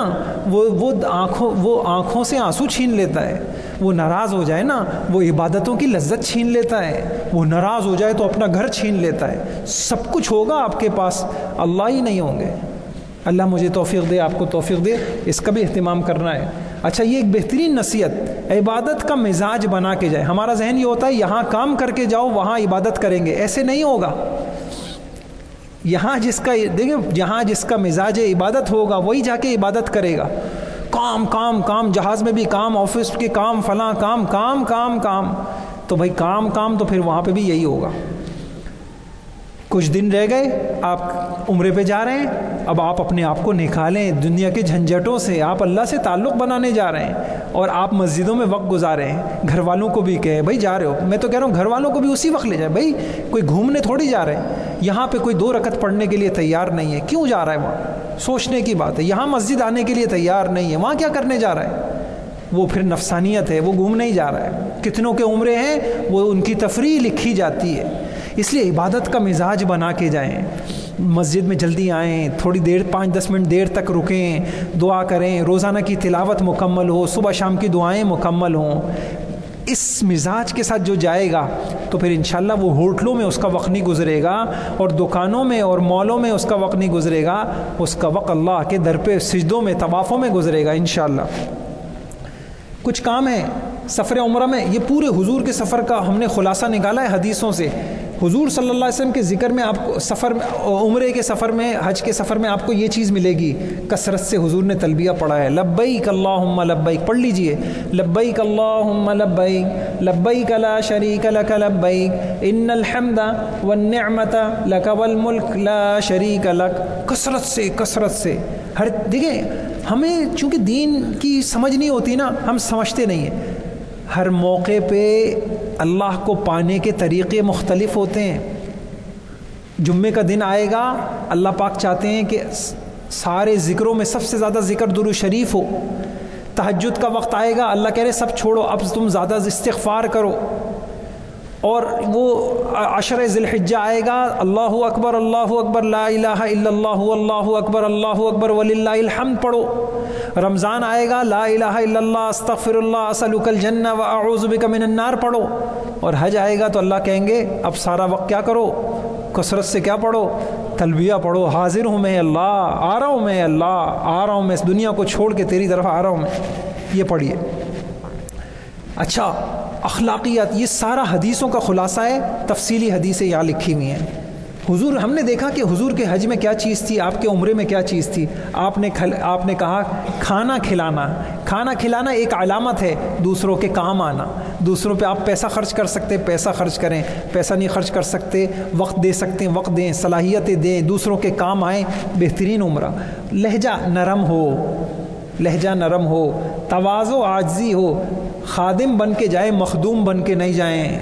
S1: وہ آنکھوں سے آنسو چھین لیتا ہے. وہ ناراض ہو جائے نا, وہ عبادتوں کی لذت چھین لیتا ہے. وہ ناراض ہو جائے تو اپنا گھر چھین لیتا ہے. سب کچھ ہوگا آپ کے پاس, اللہ ہی نہیں ہوں گے. اللہ مجھے توفیق دے, آپ کو توفیق دے, اس کا بھی اہتمام کرنا ہے. اچھا یہ ایک بہترین نصیحت, عبادت کا مزاج بنا کے جائے. ہمارا ذہن یہ ہوتا ہے یہاں کام کر کے جاؤ وہاں عبادت کریں گے, ایسے نہیں ہوگا. یہاں جس کا دیکھیں, جہاں جس کا مزاج عبادت ہوگا وہی جا کے عبادت کرے گا. کام کام کام, جہاز میں بھی کام, آفس کے کام, فلاں کام, کام کام کام, تو بھائی کام کام, تو پھر وہاں پہ بھی یہی ہوگا. کچھ دن رہ گئے، آپ عمرے پہ جا رہے ہیں، اب آپ اپنے آپ کو نکالیں دنیا کے جھنجھٹوں سے، آپ اللہ سے تعلق بنانے جا رہے ہیں، اور آپ مسجدوں میں وقت گزارے ہیں، گھر والوں کو بھی کہیں بھائی جا رہے ہو، میں تو کہہ رہا ہوں گھر والوں کو بھی اسی وقت لے جائیں، بھائی کوئی گھومنے تھوڑی جا رہے ہیں، یہاں پہ کوئی 2 رکعت پڑھنے کے لیے تیار نہیں ہے، کیوں جا رہا ہے وہاں؟ سوچنے کی بات ہے، یہاں مسجد آنے کے لیے تیار نہیں ہے، وہاں کیا کرنے جا رہا ہے؟ وہ پھر نفسانیت ہے، وہ گھومنے ہی جا رہا ہے۔ کتنوں کے عمرے ہیں وہ ان کی تفریح لکھی جاتی ہے، اس لیے عبادت کا مزاج بنا کے جائیں، مسجد میں جلدی آئیں، تھوڑی دیر 5-10 منٹ دیر تک رکیں، دعا کریں، روزانہ کی تلاوت مکمل ہو، صبح شام کی دعائیں مکمل ہوں۔ اس مزاج کے ساتھ جو جائے گا تو پھر انشاءاللہ وہ ہوٹلوں میں اس کا وقت نہیں گزرے گا، اور دکانوں میں اور مالوں میں اس کا وقت نہیں گزرے گا، اس کا وقت اللہ کے در پہ سجدوں میں طوافوں میں گزرے گا انشاءاللہ۔ کچھ کام ہے سفر عمرہ میں، یہ پورے حضور کے سفر کا ہم نے خلاصہ نکالا ہے حدیثوں سے۔ حضور صلی اللہ علیہ وسلم کے ذکر میں آپ کو سفر میں، عمرے کے سفر میں، حج کے سفر میں آپ کو یہ چیز ملے گی، کثرت سے حضور نے تلبیہ پڑھا ہے، لبیک اللہم لبیک، پڑھ لیجئے، لبیک اللہم لبیک، لبیک لا شریک لک لبیک، ان الحمد والنعمت لک والملک لا شریک لک، کثرت سے ہر دیکھیں، ہمیں چونکہ دین کی سمجھ نہیں ہوتی نا، ہم سمجھتے نہیں ہیں، ہر موقع پہ اللہ کو پانے کے طریقے مختلف ہوتے ہیں۔ جمعے کا دن آئے گا، اللہ پاک چاہتے ہیں کہ سارے ذکروں میں سب سے زیادہ ذکر درود شریف ہو۔ تہجد کا وقت آئے گا، اللہ کہہ رہے سب چھوڑو، اب تم زیادہ استغفار کرو۔ اور وہ عشر ذی الحجہ آئے گا، اللہ اکبر لا الہ الا اللہ اکبر وللہ الحمد پڑھو۔ رمضان آئے گا، لا الہ الا اللہ استغفر اللہ اسألک الجنہ واعوذ بک من النار پڑھو۔ اور حج آئے گا تو اللہ کہیں گے اب سارا وقت کیا کرو، کثرت سے کیا پڑھو، تلبیہ پڑھو، حاضر ہوں میں اللہ، آ رہا ہوں میں اللہ، آ رہا ہوں میں اس دنیا کو چھوڑ کے تیری طرف آ رہا ہوں میں، یہ پڑھیے۔ اچھا، اخلاقیات، یہ سارا حدیثوں کا خلاصہ ہے، تفصیلی حدیثیں یہاں لکھی ہوئی ہیں۔ حضور، ہم نے دیکھا کہ حضور کے حج میں کیا چیز تھی، آپ کے عمرے میں کیا چیز تھی۔ آپ نے کہا کھانا کھلانا ایک علامت ہے دوسروں کے کام آنا۔ دوسروں پہ آپ پیسہ خرچ کر سکتے پیسہ خرچ کریں، پیسہ نہیں خرچ کر سکتے وقت دے سکتے ہیں وقت دیں، صلاحیتیں دیں، دوسروں کے کام آئیں، بہترین عمرہ۔ لہجہ نرم ہو، تواضع عاجزی ہو، خادم بن کے جائیں، مخدوم بن کے نہیں جائیں،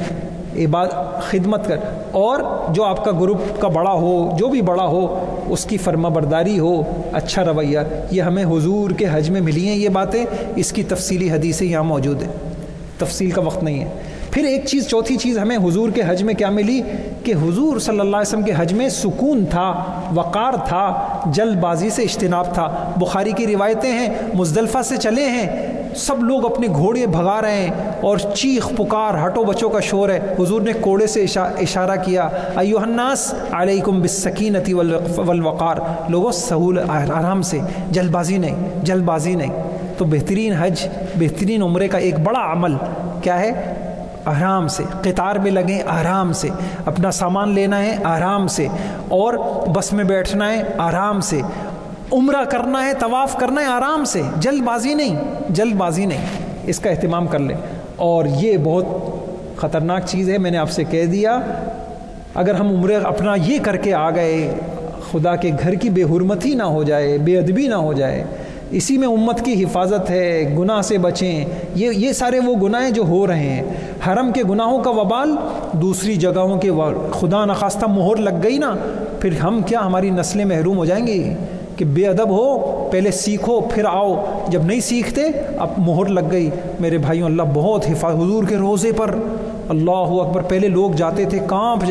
S1: خدمت کر، اور جو آپ کا گروپ کا بڑا ہو، جو بھی بڑا ہو، اس کی فرما برداری ہو، اچھا رویہ۔ یہ ہمیں حضور کے حج میں ملی ہیں یہ باتیں، اس کی تفصیلی حدیثیں یہاں موجود ہیں، تفصیل کا وقت نہیں ہے۔ پھر ایک چیز، چوتھی چیز ہمیں حضور کے حج میں کیا ملی کہ حضور صلی اللہ علیہ وسلم کے حج میں سکون تھا، وقار تھا، جلد بازی سے اجتناب تھا۔ بخاری کی روایتیں ہیں، مزدلفہ سے چلے ہیں، سب لوگ اپنے گھوڑے بھگا رہے ہیں اور چیخ پکار، ہٹو بچوں کا شور ہے، حضور نے کوڑے سے اشارہ کیا، ایھا الناس علیکم بالسکینۃ والوقار، لوگوں سہول، آرام سے، جلد بازی نہیں۔ تو بہترین حج، بہترین عمرے کا ایک بڑا عمل کیا ہے؟ آرام سے، قطار میں لگیں، آرام سے، اپنا سامان لینا ہے آرام سے، اور بس میں بیٹھنا ہے آرام سے، عمرہ کرنا ہے، طواف کرنا ہے آرام سے، جلد بازی نہیں، اس کا اہتمام کر لیں۔ اور یہ بہت خطرناک چیز ہے، میں نے آپ سے کہہ دیا، اگر ہم عمرہ اپنا یہ کر کے آ گئے، خدا کے گھر کی بے حرمتی نہ ہو جائے، بے ادبی نہ ہو جائے، اسی میں امت کی حفاظت ہے، گناہ سے بچیں۔ یہ سارے وہ گناہ جو ہو رہے ہیں، حرم کے گناہوں کا وبال دوسری جگہوں کے، خدا نخواستہ مہر لگ گئی نا، پھر ہم کیا، ہماری نسلیں محروم ہو جائیں گی کہ بے ادب ہو، پہلے سیکھو پھر آؤ، جب نہیں سیکھتے اب مہر لگ گئی۔ میرے بھائیوں، اللہ بہت حفاظت، حضور کے روزے پر اللہ اکبر، پہلے لوگ جاتے تھے کانپ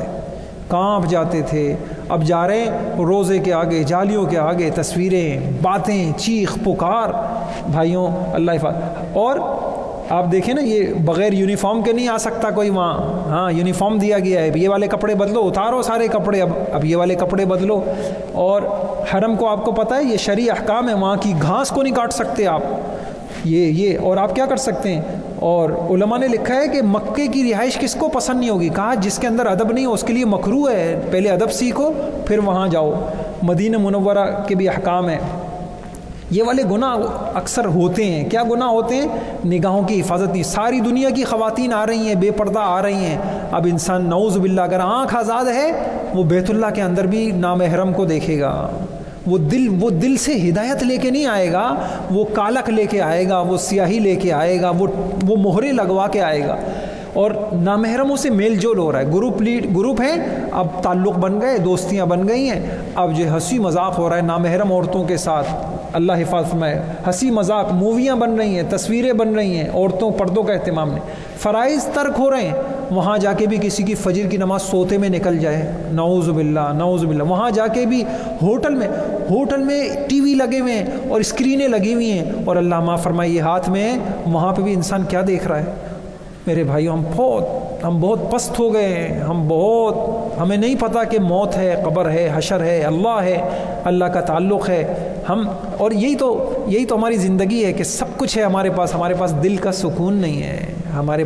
S1: جاتے تھے، اب جا رہے ہیں روزے کے آگے، جالیوں کے آگے، تصویریں، باتیں، چیخ پکار، بھائیوں اللہ حفاظت۔ اور آپ دیکھیں نا، یہ بغیر یونیفارم کے نہیں آ سکتا کوئی وہاں، ہاں یونیفارم دیا گیا ہے، یہ والے کپڑے بدلو، اتارو سارے کپڑے، اب یہ والے کپڑے بدلو۔ اور حرم کو آپ کو پتہ ہے یہ شرعی احکام ہے، وہاں کی گھاس کو نہیں کاٹ سکتے آپ، یہ اور آپ کیا کر سکتے ہیں؟ اور علماء نے لکھا ہے کہ مکے کی رہائش کس کو پسند نہیں ہوگی، کہا جس کے اندر ادب نہیں ہو اس کے لیے مکروہ ہے، پہلے ادب سیکھو پھر وہاں جاؤ۔ مدینہ منورہ کے بھی احکام ہیں، یہ والے گناہ اکثر ہوتے ہیں. کیا گناہ ہوتے ہیں؟ نگاہوں کی حفاظت نہیں. ساری دنیا کی خواتین آ رہی ہیں، بے پردہ آ رہی ہیں. اب انسان نعوذ باللہ اگر آنکھ آزاد ہے وہ بیت اللہ کے اندر بھی نامحرم کو دیکھے گا. وہ دل سے ہدایت لے کے نہیں آئے گا، وہ کالک لے کے آئے گا، وہ سیاہی لے کے آئے گا، وہ مہرے لگوا کے آئے گا. اور نامحرموں سے میل جول ہو رہا ہے. گروپ ہیں، اب تعلق بن گئے، دوستیاں بن گئی ہیں. اب جو ہنسی مذاق ہو رہا ہے نامحرم عورتوں کے ساتھ، اللہ حفاظت میں ہنسی مذاق، موویاں بن رہی ہیں، تصویریں بن رہی ہیں، عورتوں پردوں کا اہتمام نہیں. فرائض ترک ہو رہے ہیں. وہاں جا کے بھی کسی کی فجر کی نماز سوتے میں نکل جائے، نعوذ باللہ نعوذ باللہ. وہاں جا کے بھی ہوٹل میں ٹی وی لگے ہوئے ہیں اور اسکرینیں لگی ہوئی ہیں، اور اللہ معاف فرمائے یہ ہاتھ میں ہے. وہاں پہ بھی انسان کیا دیکھ رہا ہے؟ میرے بھائیوں، ہم بہت پست ہو گئے ہیں. ہمیں نہیں پتہ کہ موت ہے، قبر ہے، حشر ہے، اللہ کا تعلق ہے. اور یہی تو ہماری زندگی ہے کہ سب کچھ ہے ہمارے پاس دل کا سکون نہیں ہے. ہمارے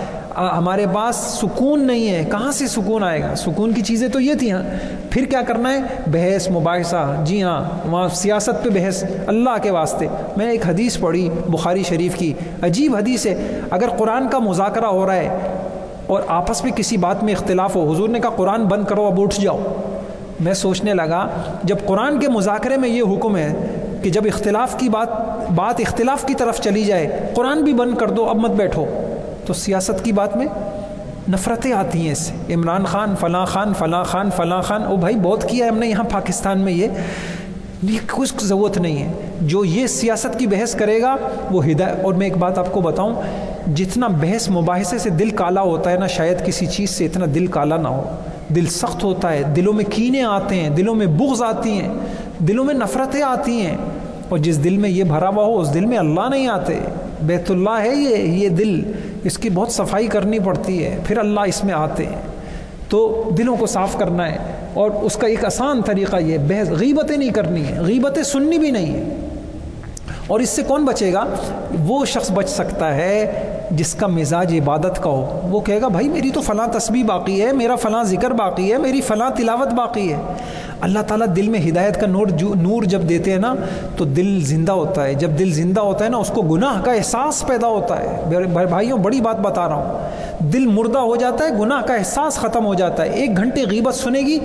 S1: پاس سکون نہیں ہے. کہاں سے سکون آئے گا؟ سکون کی چیزیں تو یہ تھیں. پھر کیا کرنا ہے؟ بحث مباحثہ. جی ہاں، وہاں سیاست پہ بحث. اللہ کے واسطے میں نے ایک حدیث پڑھی بخاری شریف کی، عجیب حدیث ہے. اگر قرآن کا مذاکرہ ہو رہا ہے اور آپس میں کسی بات میں اختلاف ہو، حضور نے کہا قرآن بند کرو، اب اٹھ جاؤ. میں سوچنے لگا جب قرآن کے مذاکرے میں یہ حکم ہے کہ جب اختلاف کی بات اختلاف کی طرف چلی جائے، قرآن بھی بند کر دو، اب مت بیٹھو، تو سیاست کی بات میں نفرتیں آتی ہیں. اس سے عمران خان فلاں خان، او بھائی بہت کیا ہے ہم نے یہاں پاکستان میں. یہ کچھ ضرورت نہیں ہے. جو یہ سیاست کی بحث کرے گا وہ ہدایت. اور میں ایک بات آپ کو بتاؤں، جتنا بحث مباحثے سے دل کالا ہوتا ہے نا، شاید کسی چیز سے اتنا دل کالا نہ ہو. دل سخت ہوتا ہے، دلوں میں کینے آتے ہیں، دلوں میں بغض آتی ہیں، دلوں میں نفرتیں آتی ہیں. اور جس دل میں یہ بھرا ہوا ہو اس دل میں اللہ نہیں آتے. بیت اللہ ہے یہ دل، اس کی بہت صفائی کرنی پڑتی ہے، پھر اللہ اس میں آتے ہیں. تو دلوں کو صاف کرنا ہے. اور اس کا ایک آسان طریقہ یہ بحث، غیبتیں نہیں کرنی ہے، غیبتیں سننی بھی نہیں ہے. اور اس سے کون بچے گا؟ وہ شخص بچ سکتا ہے جس کا مزاج عبادت کا ہو. وہ کہے گا بھائی میری تو فلاں تسبیح باقی ہے، میرا فلاں ذکر باقی ہے، میری فلاں تلاوت باقی ہے. اللہ تعالیٰ دل میں ہدایت کا نور جب دیتے ہیں نا تو دل زندہ ہوتا ہے. جب دل زندہ ہوتا ہے نا، اس کو گناہ کا احساس پیدا ہوتا ہے. بھائیوں بڑی بات بتا رہا ہوں، دل مردہ ہو جاتا ہے، گناہ کا احساس ختم ہو جاتا ہے. 1 گھنٹے غیبت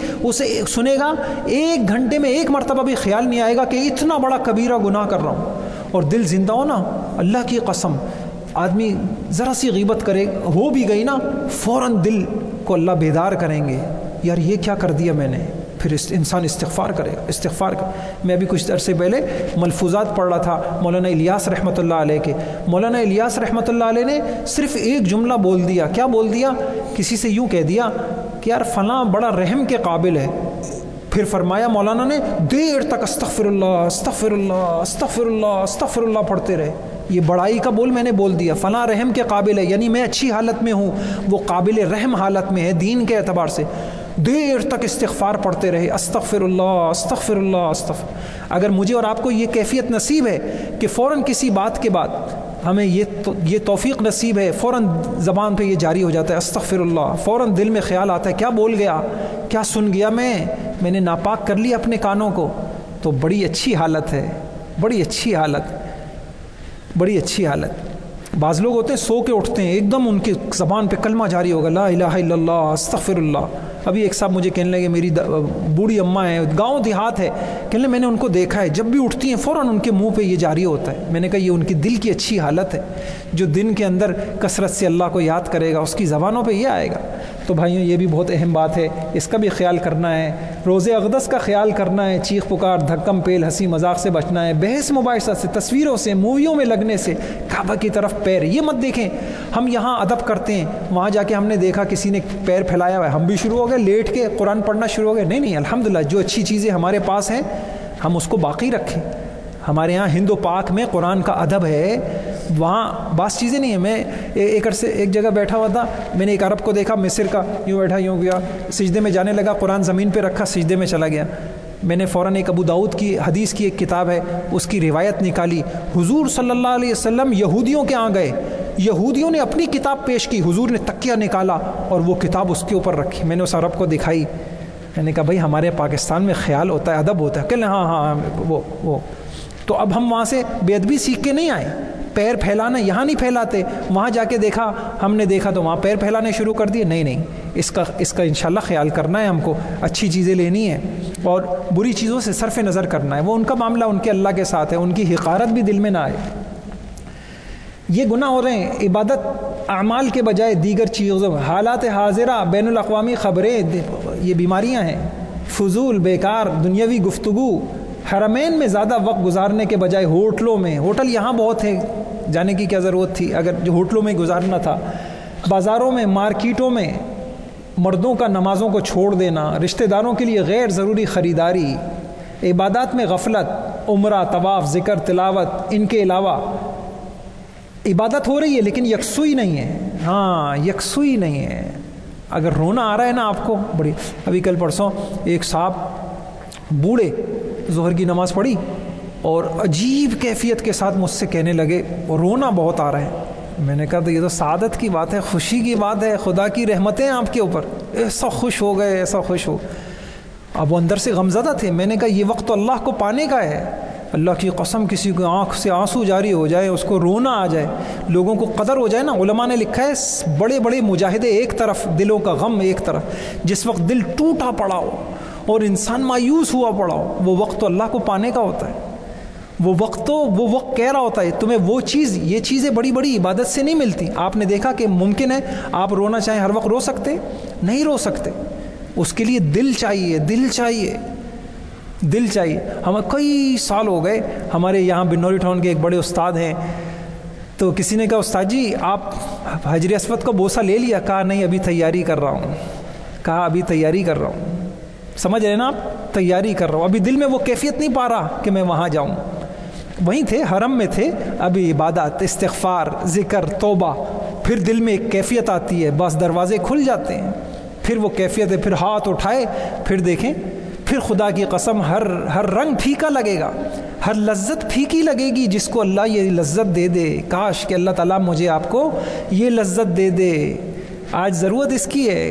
S1: سنے گا 1 گھنٹے میں 1 مرتبہ بھی خیال نہیں آئے گا کہ اتنا بڑا کبیرہ گناہ کر رہا ہوں. اور دل زندہ ہو نا، اللہ کی قسم، آدمی ذرا سی غیبت کرے، ہو بھی گئی نا، فوراً دل کو اللہ بیدار کریں گے، یار یہ کیا کر دیا میں نے. پھر انسان استغفار کرے گا. میں ابھی کچھ عرصے پہلے ملفوظات پڑھ رہا تھا مولانا الیاس رحمۃ اللہ علیہ کے. مولانا الیاس رحمۃ اللہ علیہ نے صرف ایک جملہ بول دیا. کیا بول دیا؟ کسی سے یوں کہہ دیا کہ یار فلاں بڑا رحم کے قابل ہے. پھر فرمایا مولانا نے دیر تک استغفر اللہ استغفر اللہ استغفر اللہ استغفر اللہ پڑھتے رہے. یہ بڑائی کا میں نے بول دیا. فلاں رحم کے قابل ہے، یعنی میں اچھی حالت میں ہوں، وہ قابل رحم حالت میں ہے دین کے اعتبار سے. دیر تک استغفار پڑھتے رہے، استغفر اللہ استغفر اللہ استغفر. اگر مجھے اور آپ کو یہ کیفیت نصیب ہے کہ فوراً کسی بات کے بعد ہمیں یہ توفیق نصیب ہے، فوراً زبان پہ یہ جاری ہو جاتا ہے استغفر اللہ، فوراً دل میں خیال آتا ہے کیا بول گیا، کیا سن گیا، میں نے ناپاک کر لیا اپنے کانوں کو، تو بڑی اچھی حالت ہے، بڑی اچھی حالت. بعض لوگ ہوتے ہیں سو کے اٹھتے ہیں، ایک دم ان کی زبان پہ کلمہ جاری ہوگا، لا الہ الا اللہ استغفر اللہ. ابھی ایک صاحب مجھے کہنے لگے، میری بوڑھی اماں ہیں، گاؤں دیہات ہے، کہنے لگے میں نے ان کو دیکھا ہے جب بھی اٹھتی ہیں فوراً ان کے منہ پہ یہ جاری ہوتا ہے. میں نے کہا یہ ان کی دل کی اچھی حالت ہے. جو دن کے اندر کثرت سے اللہ کو یاد کرے گا اس کی زبانوں پہ یہ آئے گا. تو بھائیوں یہ بھی بہت اہم بات ہے، اس کا بھی خیال کرنا ہے. روزے اقدس کا خیال کرنا ہے، چیخ پکار دھکم پیل ہنسی مذاق سے بچنا ہے، بحث مباحثہ سے، تصویروں سے، موویوں میں لگنے سے، کعبہ کی طرف پیر یہ مت دیکھیں. ہم یہاں ادب کرتے ہیں، وہاں جا کے ہم نے دیکھا کسی نے پیر پھیلایا ہوا ہے، ہم بھی شروع ہو گئے لیٹ کے قرآن پڑھنا شروع ہو گئے. نہیں الحمدللہ جو اچھی چیزیں ہمارے پاس ہیں ہم اس کو باقی رکھیں. ہمارے یہاں ہند و پاک میں قرآن کا ادب ہے، وہاں بعض چیزیں نہیں ہیں. میں ایک جگہ بیٹھا ہوا تھا، میں نے ایک عرب کو دیکھا مصر کا، یوں بیٹھا یوں گیا، سجدے میں جانے لگا، قرآن زمین پہ رکھا، سجدے میں چلا گیا. میں نے فوراً ایک ابو داؤد کی حدیث کی ایک کتاب ہے اس کی روایت نکالی. حضور صلی اللہ علیہ وسلم یہودیوں کے ہاں گئے، یہودیوں نے اپنی کتاب پیش کی، حضور نے تکیہ نکالا اور وہ کتاب اس کے اوپر رکھی. میں نے اس عرب کو دکھائی، میں نے کہا بھائی ہمارے پاکستان میں خیال ہوتا ہے، ادب ہوتا ہے. کہ ہاں وہ تو اب ہم وہاں سے بے ادبی سیکھ کے نہیں آئے. پیر پھیلانا یہاں نہیں پھیلاتے, وہاں جا کے دیکھا, ہم نے دیکھا تو وہاں پیر پھیلانے شروع کر دیے. نہیں, اس کا انشاءاللہ خیال کرنا ہے ہم کو, اچھی چیزیں لینی ہیں اور بری چیزوں سے صرف نظر کرنا ہے. وہ ان کا معاملہ ان کے اللہ کے ساتھ ہے, ان کی حقارت بھی دل میں نہ آئے. یہ گناہ ہو رہے ہیں عبادت اعمال کے بجائے دیگر چیزوں, حالات حاضرہ, بین الاقوامی خبریں, یہ بیماریاں ہیں. فضول بیکار دنیاوی گفتگو, حرمین میں زیادہ وقت گزارنے کے بجائے ہوٹلوں میں, ہوٹل یہاں بہت ہے, جانے کی کیا ضرورت تھی اگر جو ہوٹلوں میں گزارنا تھا. بازاروں میں, مارکیٹوں میں مردوں کا نمازوں کو چھوڑ دینا, رشتہ داروں کے لیے غیر ضروری خریداری, عبادات میں غفلت, عمرہ, طواف, ذکر, تلاوت, ان کے علاوہ عبادت ہو رہی ہے لیکن یکسوئی نہیں ہے. ہاں یکسوئی نہیں ہے. اگر رونا آ رہا ہے نا آپ کو بڑی, ابھی کل پرسوں ایک صاحب بوڑھے ظہر کی نماز پڑھی اور عجیب کیفیت کے ساتھ مجھ سے کہنے لگے رونا بہت آ رہا ہے. میں نے کہا تو یہ تو سعادت کی بات ہے, خوشی کی بات ہے, خدا کی رحمتیں آپ کے اوپر, ایسا خوش ہو گئے, ایسا خوش ہو. اب وہ اندر سے غمزدہ تھے. میں نے کہا یہ وقت تو اللہ کو پانے کا ہے. اللہ کی قسم کسی کو آنکھ سے آنسو جاری ہو جائے, اس کو رونا آ جائے, لوگوں کو قدر ہو جائے نا. علماء نے لکھا ہے بڑے بڑے مجاہدے ایک طرف, دلوں کا غم ایک طرف, جس وقت دل ٹوٹا پڑا ہو اور انسان مایوس ہوا پڑا ہو, وہ وقت تو اللہ کو پانے کا ہوتا ہے. وہ وقت کہہ رہا ہوتا ہے تمہیں وہ چیز, یہ چیزیں بڑی بڑی عبادت سے نہیں ملتی. آپ نے دیکھا کہ ممکن ہے آپ رونا چاہیں ہر وقت رو سکتے, نہیں رو سکتے. اس کے لیے دل چاہیے, دل چاہیے, دل چاہیے. ہمیں کئی سال ہو گئے, ہمارے یہاں بنوری ٹاؤن کے ایک بڑے استاد ہیں, تو کسی نے کہا استاد جی آپ حجر اسود کا بوسہ لے لیا؟ کہا نہیں ابھی تیاری کر رہا ہوں. کہا ابھی تیاری کر رہا ہوں. سمجھ رہے نا آپ, تیاری کر رہا ہوں, ابھی دل میں وہ کیفیت نہیں پا رہا کہ میں وہاں جاؤں. وہیں تھے, حرم میں تھے, ابھی عبادت, استغفار, ذکر, توبہ, پھر دل میں ایک کیفیت آتی ہے, بس دروازے کھل جاتے ہیں, پھر وہ کیفیت ہے, پھر ہاتھ اٹھائے, پھر دیکھیں, پھر خدا کی قسم ہر رنگ پھیکا لگے گا, ہر لذت پھیکی لگے گی. جس کو اللہ یہ لذت دے دے, کاش کہ اللہ تعالیٰ مجھے آپ کو یہ لذت دے دے. آج ضرورت اس کی ہے,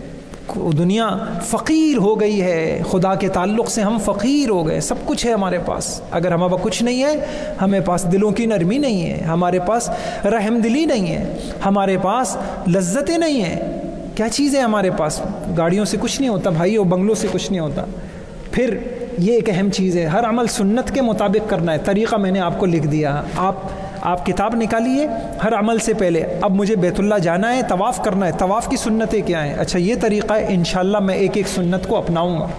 S1: دنیا فقیر ہو گئی ہے, خدا کے تعلق سے ہم فقیر ہو گئے. سب کچھ ہے ہمارے پاس, اگر ہمارے پاس کچھ نہیں ہے, ہمیں پاس دلوں کی نرمی نہیں ہے, ہمارے پاس رحم دلی نہیں ہے, ہمارے پاس لذتیں نہیں ہیں. کیا چیز ہے ہمارے پاس؟ گاڑیوں سے کچھ نہیں ہوتا بھائی, اور بنگلوں سے کچھ نہیں ہوتا. پھر یہ ایک اہم چیز ہے, ہر عمل سنت کے مطابق کرنا ہے. طریقہ میں نے آپ کو لکھ دیا, آپ کتاب نکالیے ہر عمل سے پہلے. اب مجھے بیت اللہ جانا ہے, طواف کرنا ہے, طواف کی سنتیں کیا ہیں؟ اچھا یہ طریقہ ہے, انشاءاللہ میں ایک ایک سنت کو اپناؤں گا.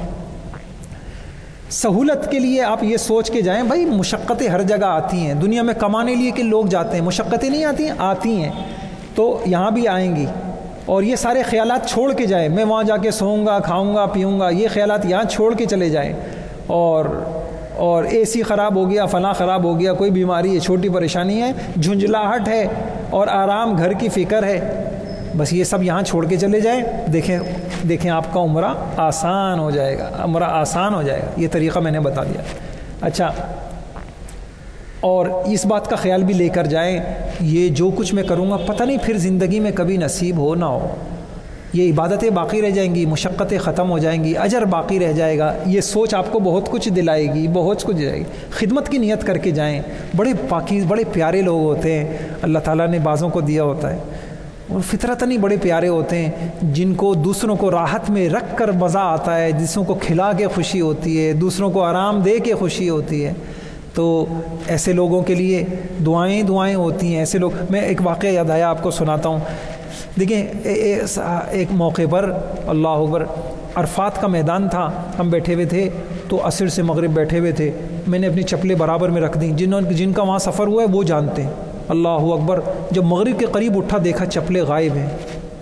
S1: سہولت کے لیے آپ یہ سوچ کے جائیں بھائی مشقتیں ہر جگہ آتی ہیں, دنیا میں کمانے لیے کہ لوگ جاتے ہیں, مشقتیں نہیں آتی ہیں؟ آتی ہیں, تو یہاں بھی آئیں گی. اور یہ سارے خیالات چھوڑ کے جائیں, میں وہاں جا کے سوؤں گا, کھاؤں گا, پیوں گا, یہ خیالات یہاں چھوڑ کے چلے جائیں. اور اے سی خراب ہو گیا, فلاں خراب ہو گیا, کوئی بیماری ہے, چھوٹی پریشانی ہے, جھنجھلاہٹ ہے اور آرام, گھر کی فکر ہے, بس یہ سب یہاں چھوڑ کے چلے جائیں. دیکھیں آپ کا عمرہ آسان ہو جائے گا, عمرہ آسان ہو جائے گا. یہ طریقہ میں نے بتا دیا. اچھا, اور اس بات کا خیال بھی لے کر جائیں, یہ جو کچھ میں کروں گا پتہ نہیں پھر زندگی میں کبھی نصیب ہو نہ ہو. یہ عبادتیں باقی رہ جائیں گی, مشقتیں ختم ہو جائیں گی, اجر باقی رہ جائے گا. یہ سوچ آپ کو بہت کچھ دلائے گی, بہت کچھ دلائے گی. خدمت کی نیت کر کے جائیں. بڑے پاکیز, بڑے پیارے لوگ ہوتے ہیں, اللہ تعالیٰ نے بعضوں کو دیا ہوتا ہے, اور فطرتاً بڑے پیارے ہوتے ہیں, جن کو دوسروں کو راحت میں رکھ کر مزہ آتا ہے, دوسروں کو کھلا کے خوشی ہوتی ہے, دوسروں کو آرام دے کے خوشی ہوتی ہے. تو ایسے لوگوں کے لیے دعائیں ہوتی ہیں. ایسے لوگ, میں ایک واقعہ یاد آیا آپ کو سناتا ہوں. دیکھیں ایک موقع پر, اللہ اکبر, عرفات کا میدان تھا, ہم بیٹھے ہوئے تھے, تو عصر سے مغرب بیٹھے ہوئے تھے. میں نے اپنی چپلیں برابر میں رکھ دیں, جن کا وہاں سفر ہوا ہے وہ جانتے ہیں. اللہ اکبر, جب مغرب کے قریب اٹھا دیکھا چپلیں غائب ہیں.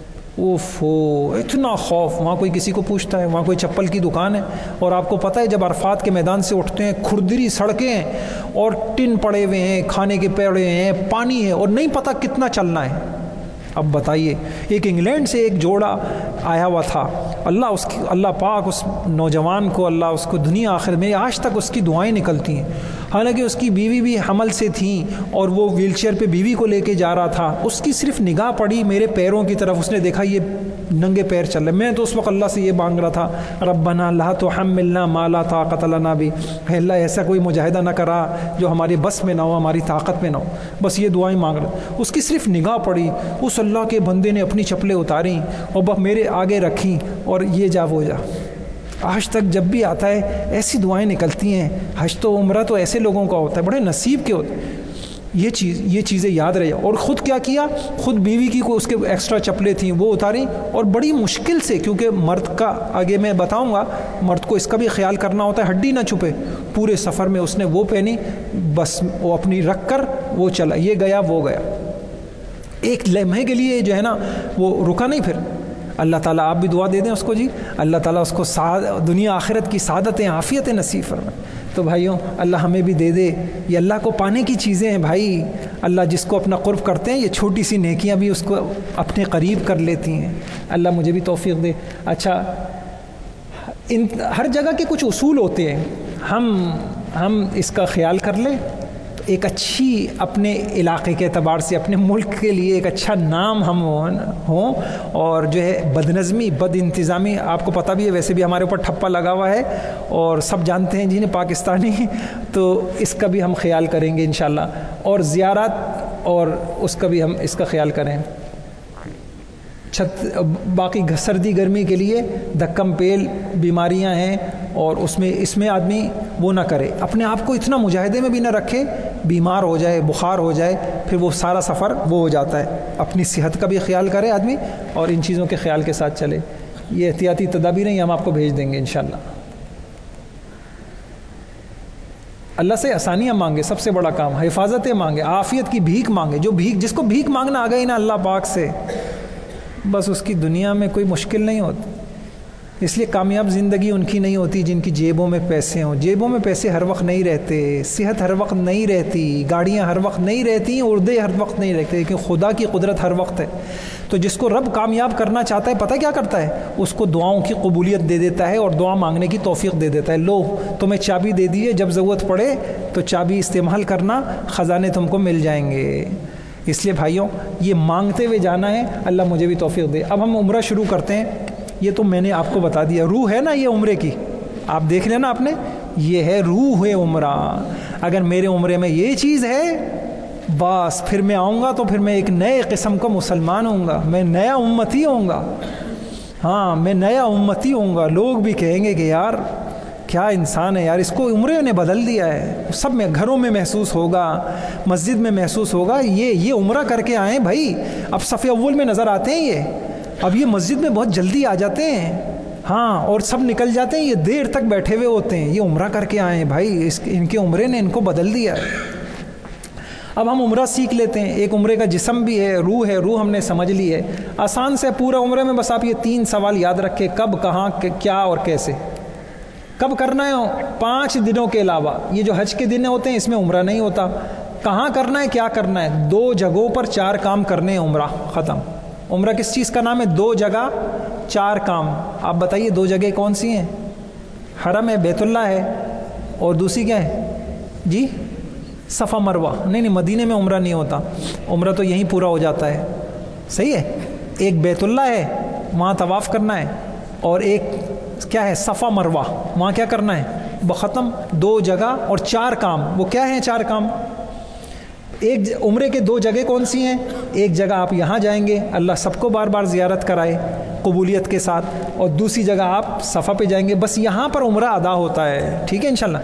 S1: اتنا خوف. وہاں کوئی کسی کو پوچھتا ہے؟ وہاں کوئی چپل کی دکان ہے؟ اور آپ کو پتہ ہے جب عرفات کے میدان سے اٹھتے ہیں, کھردری سڑکیں ہیں اور ٹن پڑے ہوئے ہیں, کھانے کے پڑے ہیں, پانی ہے, اور نہیں پتہ کتنا چلنا ہے. اب بتائیے, ایک انگلینڈ سے ایک جوڑا آیا ہوا تھا, اللہ پاک اس نوجوان کو, اللہ اس کو دنیا آخر میں, آج تک اس کی دعائیں نکلتی ہیں. حالانکہ اس کی بیوی بھی حمل سے تھیں اور وہ ویل چیئر پہ بیوی کو لے کے جا رہا تھا. اس کی صرف نگاہ پڑی میرے پیروں کی طرف, اس نے دیکھا یہ ننگے پیر چل رہے. میں تو اس وقت اللہ سے یہ مانگ رہا تھا, ربنا لا تحملنا ما لا طاقت لنا بھی, اے اللہ ایسا کوئی مجاہدہ نہ کرا جو ہمارے بس میں نہ ہو, ہماری طاقت میں نہ ہو. بس یہ دعائیں مانگ رہا. اس کی صرف نگاہ پڑی, اس اللہ کے بندے نے اپنی چپلیں اتاریں اور بس میرے آگے رکھیں اور یہ جا وہ جا. آج تک جب بھی آتا ہے ایسی دعائیں نکلتی ہیں. حج تو عمرہ تو ایسے لوگوں کا ہوتا ہے, بڑے نصیب کے ہوتے ہیں. یہ چیزیں یاد رہ جائیں. اور خود کیا کیا, خود بیوی کی کو اس کے ایکسٹرا چپلیں تھیں وہ اتاریں, اور بڑی مشکل سے, کیونکہ مرد کا آگے میں بتاؤں گا, مرد کو اس کا بھی خیال کرنا ہوتا ہے ہڈی نہ چھپے. پورے سفر میں اس نے وہ پہنی, بس وہ اپنی رکھ کر وہ چلا, یہ گیا وہ گیا. ایک لمحے کے لیے جو ہے نا وہ رکا نہیں. پھر اللہ تعالیٰ آپ بھی دعا دے دیں اس کو جی, اللہ تعالیٰ اس کو دنیا آخرت کی سعادتیں عافیتیں نصیب فرمائے. تو بھائیوں اللہ ہمیں بھی دے دے. یہ اللہ کو پانے کی چیزیں ہیں بھائی. اللہ جس کو اپنا قرب کرتے ہیں, یہ چھوٹی سی نیکیاں بھی اس کو اپنے قریب کر لیتی ہیں. اللہ مجھے بھی توفیق دے. اچھا, ہر جگہ کے کچھ اصول ہوتے ہیں, ہم اس کا خیال کر لیں تو ایک اچھی اپنے علاقے کے اعتبار سے اپنے ملک کے لیے ایک اچھا نام ہم ہوں. اور جو ہے بد نظمی بد انتظامی, آپ کو پتہ بھی ہے ویسے بھی ہمارے اوپر ٹھپا لگا ہوا ہے اور سب جانتے ہیں جنہیں پاکستانی, تو اس کا بھی ہم خیال کریں گے انشاءاللہ. اور زیارت اور اس کا بھی ہم اس کا خیال کریں. باقی سردی گرمی کے لیے دھکم پیل بیماریاں ہیں, اور اس میں آدمی وہ نہ کرے, اپنے آپ کو اتنا مجاہدے میں بھی نہ رکھے, بیمار ہو جائے بخار ہو جائے پھر وہ سارا سفر وہ ہو جاتا ہے. اپنی صحت کا بھی خیال کرے آدمی اور ان چیزوں کے خیال کے ساتھ چلے. یہ احتیاطی تدابیریں ہم آپ کو بھیج دیں گے انشاءاللہ. اللہ سے آسانیاں مانگے, سب سے بڑا کام حفاظتیں مانگے, عافیت کی بھیک مانگے. جس کو بھیک مانگنا آ گئی نا اللہ پاک سے, بس اس کی دنیا میں کوئی مشکل نہیں ہوتی. اس لیے کامیاب زندگی ان کی نہیں ہوتی جن کی جیبوں میں پیسے ہوں. جیبوں میں پیسے ہر وقت نہیں رہتے, صحت ہر وقت نہیں رہتی, گاڑیاں ہر وقت نہیں رہتی, عہدے ہر وقت نہیں رہتے, لیکن خدا کی قدرت ہر وقت ہے. تو جس کو رب کامیاب کرنا چاہتا ہے پتہ کیا کرتا ہے, اس کو دعاؤں کی قبولیت دے دیتا ہے اور دعا مانگنے کی توفیق دے دیتا ہے. لو تمہیں چابی دے دی ہے, جب ضرورت پڑے تو چابی استعمال کرنا, خزانے تم کو مل جائیں گے. اس لیے بھائیوں یہ مانگتے ہوئے جانا ہے. اللہ مجھے بھی توفیق دے. اب ہم عمرہ شروع کرتے ہیں. یہ تو میں نے آپ کو بتا دیا, روح ہے نا یہ عمرے کی, آپ دیکھ لینا آپ نے, یہ ہے روح ہے عمرہ. اگر میرے عمرے میں یہ چیز ہے بس پھر میں آؤں گا تو پھر میں ایک نئے قسم کا مسلمان ہوں گا, میں نیا امتی ہوں گا. ہاں میں نیا امتی ہوں گا. لوگ بھی کہیں گے کہ یار کیا انسان ہے یار, اس کو عمرے نے بدل دیا ہے. سب میں گھروں میں محسوس ہوگا, مسجد میں محسوس ہوگا, یہ عمرہ کر کے آئیں بھائی. اب صف اول میں نظر آتے ہیں اب یہ مسجد میں بہت جلدی آ جاتے ہیں, ہاں, اور سب نکل جاتے ہیں, یہ دیر تک بیٹھے ہوئے ہوتے ہیں. یہ عمرہ کر کے آئے ہیں بھائی, ان کے عمرے نے ان کو بدل دیا ہے. اب ہم عمرہ سیکھ لیتے ہیں. ایک عمرے کا جسم بھی ہے, روح ہم نے سمجھ لی ہے. آسان سے پورا عمرے میں بس آپ یہ 3 سوال یاد رکھیں, کب, کہاں, کیا اور کیسے. کب کرنا ہے 5 دنوں کے علاوہ. یہ جو حج کے دن ہوتے ہیں اس میں عمرہ نہیں ہوتا. کہاں کرنا ہے, کیا کرنا ہے, 2 جگہوں پر 4 کام کرنے ہیں, عمرہ ختم. عمرہ کس چیز کا نام ہے, 2 جگہ 4 کام. آپ بتائیے 2 جگہ کون سی ہیں؟ حرم ہے, بیت اللہ ہے, اور دوسری کیا ہے جی, صفا مروہ. نہیں مدینے میں عمرہ نہیں ہوتا, عمرہ تو یہیں پورا ہو جاتا ہے. صحیح ہے. ایک بیت اللہ ہے, وہاں طواف کرنا ہے, اور ایک کیا ہے, صفا مروہ, وہاں کیا کرنا ہے, ختم. 2 جگہ اور 4 کام. وہ کیا ہیں 4 کام؟ ایک عمرے کے 2 جگہ کون سی ہیں؟ ایک جگہ آپ یہاں جائیں گے, اللہ سب کو بار بار زیارت کرائے قبولیت کے ساتھ, اور دوسری جگہ آپ صفا پہ جائیں گے. بس یہاں پر عمرہ ادا ہوتا ہے. ٹھیک ہے انشاءاللہ.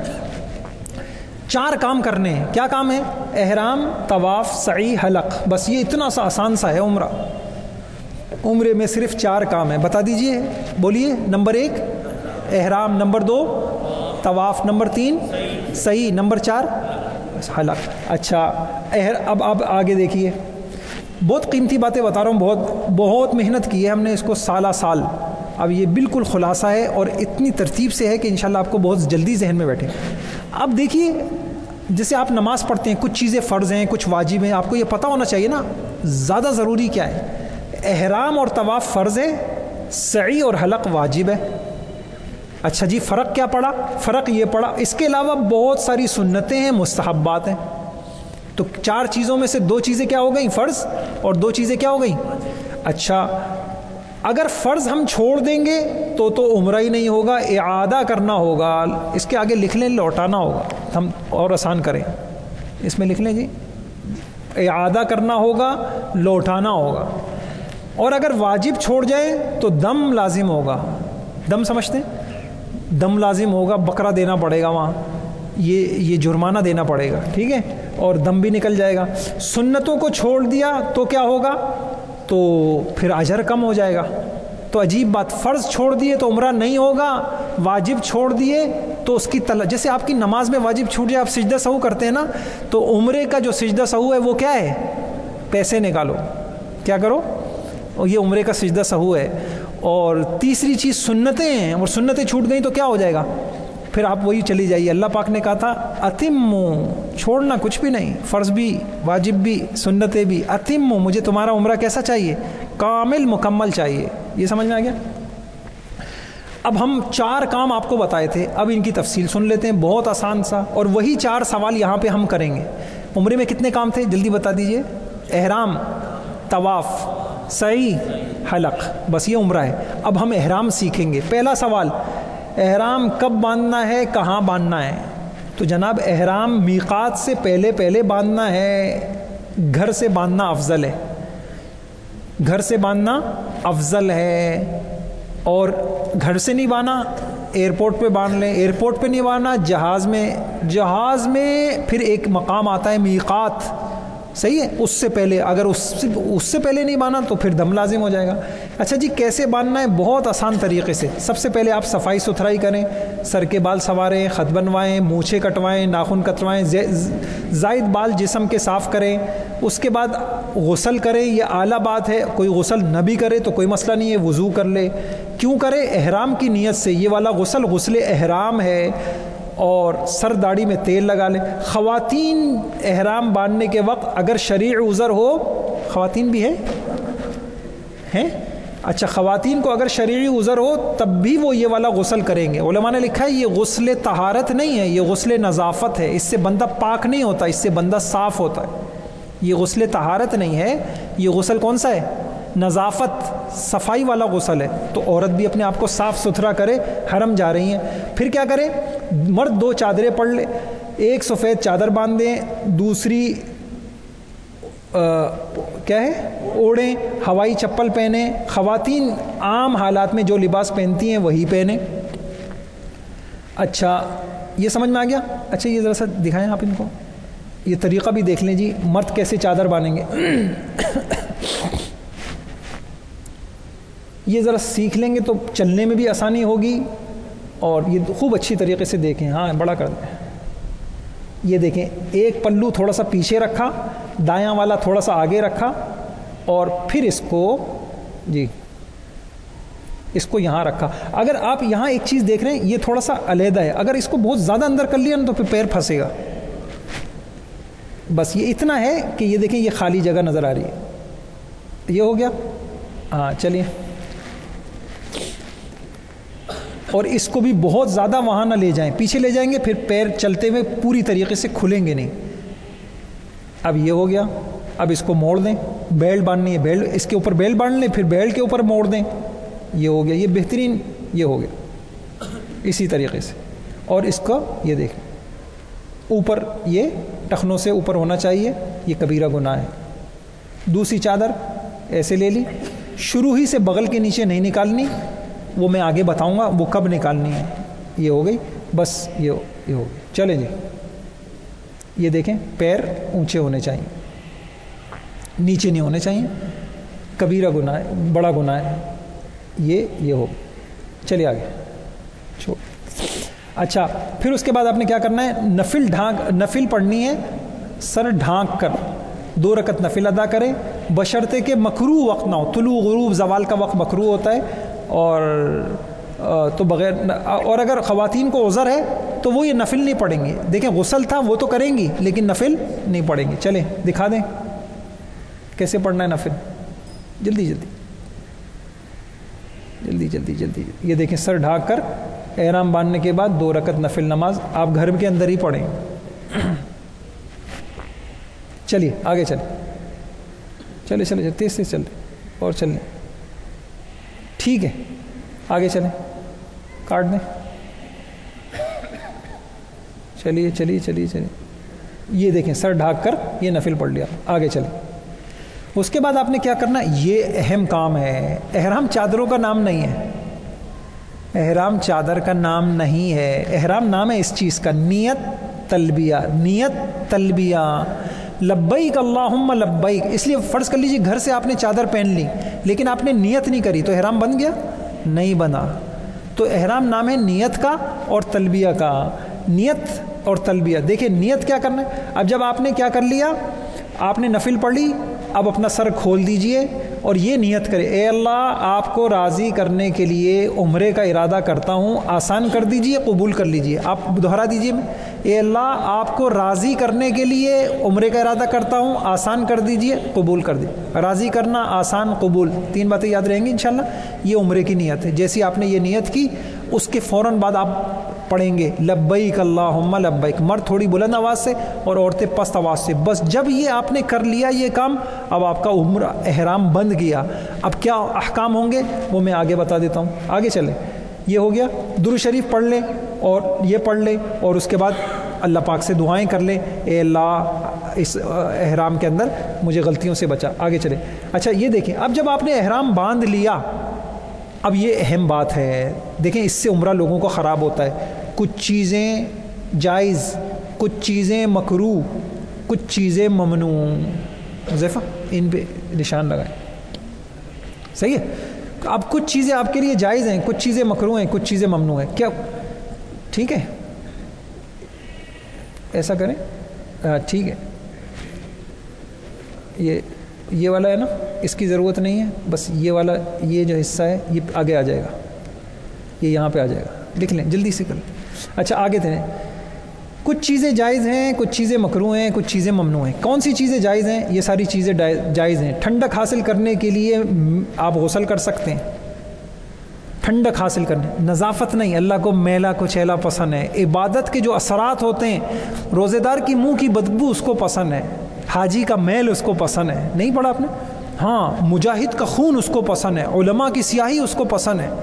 S1: 4 کام کرنے ہیں. کیا کام ہے؟ احرام, طواف, سعی, حلق. بس یہ اتنا سا آسان سا ہے عمرہ. عمرے میں صرف 4 کام ہیں. بتا دیجئے, بولیے. نمبر 1 احرام, نمبر 2 طواف, نمبر 3 سعی, نمبر 4 حلق. اچھا اب آپ آگے دیکھیے, بہت قیمتی باتیں بتا رہا ہوں, بہت محنت کی ہے ہم نے اس کو, سال. اب یہ بالکل خلاصہ ہے اور اتنی ترتیب سے ہے کہ انشاءاللہ آپ کو بہت جلدی ذہن میں بیٹھے. اب دیکھیے, جیسے آپ نماز پڑھتے ہیں, کچھ چیزیں فرض ہیں, کچھ واجب ہیں. آپ کو یہ پتہ ہونا چاہیے نا زیادہ ضروری کیا ہے. احرام اور طواف فرض ہے, سعی اور حلق واجب ہے. اچھا جی فرق کیا پڑا؟ فرق یہ پڑا اس کے علاوہ بہت ساری سنتیں ہیں، مستحبات ہیں. تو 4 چیزوں میں سے 2 چیزیں کیا ہو گئیں؟ فرض، اور 2 چیزیں کیا ہو گئیں؟ اچھا اگر فرض ہم چھوڑ دیں گے تو عمرہ ہی نہیں ہوگا، اعادہ کرنا ہوگا. اس کے آگے لکھ لیں لوٹانا ہوگا، ہم اور آسان کریں، اس میں لکھ لیں جی اعادہ کرنا ہوگا، لوٹانا ہوگا. اور اگر واجب چھوڑ جائے تو دم لازم ہوگا. دم سمجھتے ہیں؟ دم لازم ہوگا، بکرا دینا پڑے گا وہاں، یہ جرمانہ دینا پڑے گا، ٹھیک ہے، اور دم بھی نکل جائے گا. سنتوں کو چھوڑ دیا تو کیا ہوگا؟ تو پھر اجر کم ہو جائے گا. تو عجیب بات، فرض چھوڑ دیے تو عمرہ نہیں ہوگا، واجب چھوڑ دیے تو اس کی جیسے آپ کی نماز میں واجب چھوٹ جائے، آپ سجدہ سہو کرتے ہیں نا، تو عمرے کا جو سجدہ سہو ہے وہ کیا ہے؟ پیسے نکالو، کیا کرو؟ اور یہ عمرے کا سجدہ سہو ہے. اور تیسری چیز سنتیں ہیں، اور سنتیں چھوٹ گئیں تو کیا ہو جائے گا؟ پھر آپ وہی چلی جائیے. اللہ پاک نے کہا تھا اتمو، چھوڑنا کچھ بھی نہیں، فرض بھی، واجب بھی، سنتیں بھی. اتمو، مجھے تمہارا عمرہ کیسا چاہیے؟ کامل، مکمل چاہیے. یہ سمجھ میں آ گیا؟ اب ہم 4 کام آپ کو بتائے تھے، اب ان کی تفصیل سن لیتے ہیں، بہت آسان سا. اور وہی 4 سوال یہاں پہ ہم کریں گے. عمرے میں کتنے کام تھے جلدی بتا دیجئے؟ احرام، طواف، سعی، حلق، بس یہ عمرہ ہے. اب ہم احرام سیکھیں گے. پہلا سوال، احرام کب باندھنا ہے، کہاں باندھنا ہے؟ تو جناب احرام میقات سے پہلے باندھنا ہے. گھر سے باندھنا افضل ہے، گھر سے باندھنا افضل ہے. اور گھر سے نہیں باندھنا ایئرپورٹ پہ باندھ لیں. ایئرپورٹ پہ نہیں باندھنا جہاز میں پھر ایک مقام آتا ہے میقات، صحیح ہے، اس سے پہلے. اگر اس سے پہلے نہیں باندھا تو پھر دم لازم ہو جائے گا. اچھا جی کیسے باندھنا ہے؟ بہت آسان طریقے سے. سب سے پہلے آپ صفائی ستھرائی کریں، سر کے بال سنواریں، خط بنوائیں، مونچھیں کٹوائیں، ناخن کتروائیں، زائد بال جسم کے صاف کریں. اس کے بعد غسل کریں. یہ اعلیٰ بات ہے، کوئی غسل نہ بھی کرے تو کوئی مسئلہ نہیں ہے، وضو کر لے. کیوں کرے؟ احرام کی نیت سے. یہ والا غسل احرام ہے. اور سر داڑھی میں تیل لگا لیں. خواتین احرام باندھنے کے وقت اگر شرعی عذر ہو، خواتین بھی ہیں؟ اچھا خواتین کو اگر شرعی عذر ہو تب بھی وہ یہ والا غسل کریں گے. علماء نے لکھا ہے یہ غسل طہارت نہیں ہے، یہ غسل نظافت ہے. اس سے بندہ پاک نہیں ہوتا، اس سے بندہ صاف ہوتا ہے. یہ غسل طہارت نہیں ہے، یہ غسل کون سا ہے؟ نظافت، صفائی والا غسل ہے. تو عورت بھی اپنے آپ کو صاف ستھرا کرے، حرم جا رہی ہیں. پھر کیا کرے؟ مرد 2 چادریں پڑھ لے. ایک سفید چادر باندھ دیں، دوسری کیا ہے اوڑھیں. ہوائی چپل پہنیں. خواتین عام حالات میں جو لباس پہنتی ہیں وہی پہنیں. اچھا یہ سمجھ میں آ گیا؟ اچھا یہ ذرا سا دکھائیں آپ ان کو، یہ طریقہ بھی دیکھ لیں جی، مرد کیسے چادر باندھیں گے. یہ ذرا سیکھ لیں گے تو چلنے میں بھی آسانی ہوگی. اور یہ خوب اچھی طریقے سے دیکھیں. ہاں بڑا کر دیں. یہ دیکھیں، ایک پلو تھوڑا سا پیچھے رکھا، دایاں والا تھوڑا سا آگے رکھا، اور پھر اس کو جی اس کو یہاں رکھا. اگر آپ یہاں ایک چیز دیکھ رہے ہیں، یہ تھوڑا سا علیحدہ ہے. اگر اس کو بہت زیادہ اندر کر لیا نا تو پھر پیر پھنسے گا. بس یہ اتنا ہے کہ یہ دیکھیں یہ خالی جگہ نظر آ رہی ہے. یہ ہو گیا. ہاں چلیے. اور اس کو بھی بہت زیادہ وہاں نہ لے جائیں، پیچھے لے جائیں گے پھر پیر چلتے ہوئے پوری طریقے سے کھلیں گے نہیں. اب یہ ہو گیا. اب اس کو موڑ دیں. بیلٹ باندھنی ہے، بیلٹ اس کے اوپر بیلٹ باندھ لیں، پھر بیلٹ کے اوپر موڑ دیں. یہ ہو گیا. یہ بہترین یہ ہو گیا اسی طریقے سے. اور اس کا یہ دیکھیں اوپر، یہ ٹخنوں سے اوپر ہونا چاہیے. یہ کبیرہ گناہ ہے. دوسری چادر ایسے لے لی، شروع ہی سے بغل کے نیچے نہیں نکالنی، وہ میں آگے بتاؤں گا وہ کب نکالنی ہے. یہ ہو گئی. بس یہ ہو گئی. چلیں جی. یہ دیکھیں پیر اونچے ہونے چاہیے، نیچے نہیں ہونے چاہیے. کبیرہ گناہ ہے، بڑا گناہ ہے. یہ ہو گئی. چلیے آگے چھوڑ. اچھا پھر اس کے بعد آپ نے کیا کرنا ہے؟ نفل پڑھنی ہے. سر ڈھانک کر 2 رکعت نفل ادا کریں، بشرطے کہ مکروہ وقت نہ ہو. طلوع غروب زوال کا وقت مکروہ ہوتا ہے. اور تو بغیر، اور اگر خواتین کو عذر ہے تو وہ یہ نفل نہیں پڑھیں گی. دیکھیں غسل تھا وہ تو کریں گی لیکن نفل نہیں پڑھیں گی. چلیں دکھا دیں کیسے پڑھنا ہے نفل. جلدی جلدی جلدی جلدی جلدی. یہ دیکھیں سر ڈھانک کر احرام باندھنے کے بعد 2 رکعت نفل نماز آپ گھر کے اندر ہی پڑھیں. چلیے آگے چلیں تیز چل اور چلیں. ٹھیک ہے آگے چلیں, کاٹ دیں. چلیے یہ دیکھیں سر ڈھانک کر یہ نفل پڑھ لیا. آگے چلیں. اس کے بعد آپ نے کیا کرنا, یہ اہم کام ہے. احرام چادروں کا نام نہیں ہے, احرام چادر کا نام نہیں ہے. احرام نام ہے اس چیز کا, نیت تلبیہ لبیک اللہم لبیک. اس لیے فرض کر لیجیے گھر سے آپ نے چادر پہن لی لیکن آپ نے نیت نہیں کری تو احرام بن گیا نہیں بنا. تو احرام نام ہے نیت کا اور تلبیہ کا. نیت اور تلبیہ, دیکھیں نیت کیا کرنا ہے. اب جب آپ نے کیا کر لیا, آپ نے نفل پڑھ لی, اب اپنا سر کھول دیجئے اور یہ نیت کرے, اے اللہ آپ کو راضی کرنے کے لیے عمرے کا ارادہ کرتا ہوں, آسان کر دیجئے, قبول کر لیجئے. آپ دہرا دیجئے, اے اللہ آپ کو راضی کرنے کے لیے عمرے کا ارادہ کرتا ہوں, آسان کر دیجئے, قبول کر دیجئے. راضی کرنا, آسان, قبول, 3 باتیں یاد رہیں گی انشاءاللہ. یہ عمرے کی نیت ہے. جیسی آپ نے یہ نیت کی اس کے فوراً بعد آپ پڑھیں گے لبیک اللہم لبیک, مرد تھوڑی بلند آواز سے اور عورتیں پست آواز سے. بس جب یہ آپ نے کر لیا یہ کام, اب آپ کا عمرہ احرام بند گیا. اب کیا احکام ہوں گے وہ میں آگے بتا دیتا ہوں. آگے چلیں. یہ ہو گیا, درود شریف پڑھ لیں اور یہ پڑھ لیں اور اس کے بعد اللہ پاک سے دعائیں کر لیں, اے اللہ اس احرام کے اندر مجھے غلطیوں سے بچا. آگے چلیں. اچھا یہ دیکھیں, اب جب آپ نے احرام باندھ لیا, اب یہ اہم بات ہے, دیکھیں اس سے عمرہ لوگوں کو خراب ہوتا ہے. کچھ چیزیں جائز, کچھ چیزیں مکروہ, کچھ چیزیں ممنوع. حذیفہ ان پہ نشان لگائیں, صحیح ہے. اب کچھ چیزیں آپ کے لیے جائز ہیں, کچھ چیزیں مکروہ ہیں, کچھ چیزیں ممنوع ہیں. کیا ٹھیک ہے ایسا کریں؟ ٹھیک ہے. یہ والا ہے نا, اس کی ضرورت نہیں ہے, بس یہ والا, یہ جو حصہ ہے یہ آگے آ جائے گا, یہ یہاں پہ آ جائے گا. لکھ لیں, جلدی سے کر لیں. اچھا آگے تھے, کچھ چیزیں جائز ہیں, کچھ چیزیں مکروہ ہیں, کچھ چیزیں ممنوع ہیں. کون سی چیزیں جائز ہیں؟ یہ ساری چیزیں جائز ہیں. ٹھنڈک حاصل کرنے کے لیے آپ غسل کر سکتے ہیں, ٹھنڈک حاصل کرنے, نظافت نہیں. اللہ کو میلا کچیلا پسند ہے. عبادت کے جو اثرات ہوتے ہیں, روزے دار کی منہ کی بدبو اس کو پسند ہے, حاجی کا میل اس کو پسند ہے. نہیں پڑھا آپ نے؟ ہاں, مجاہد کا خون اس کو پسند ہے, علماء کی سیاہی اس کو پسند ہے.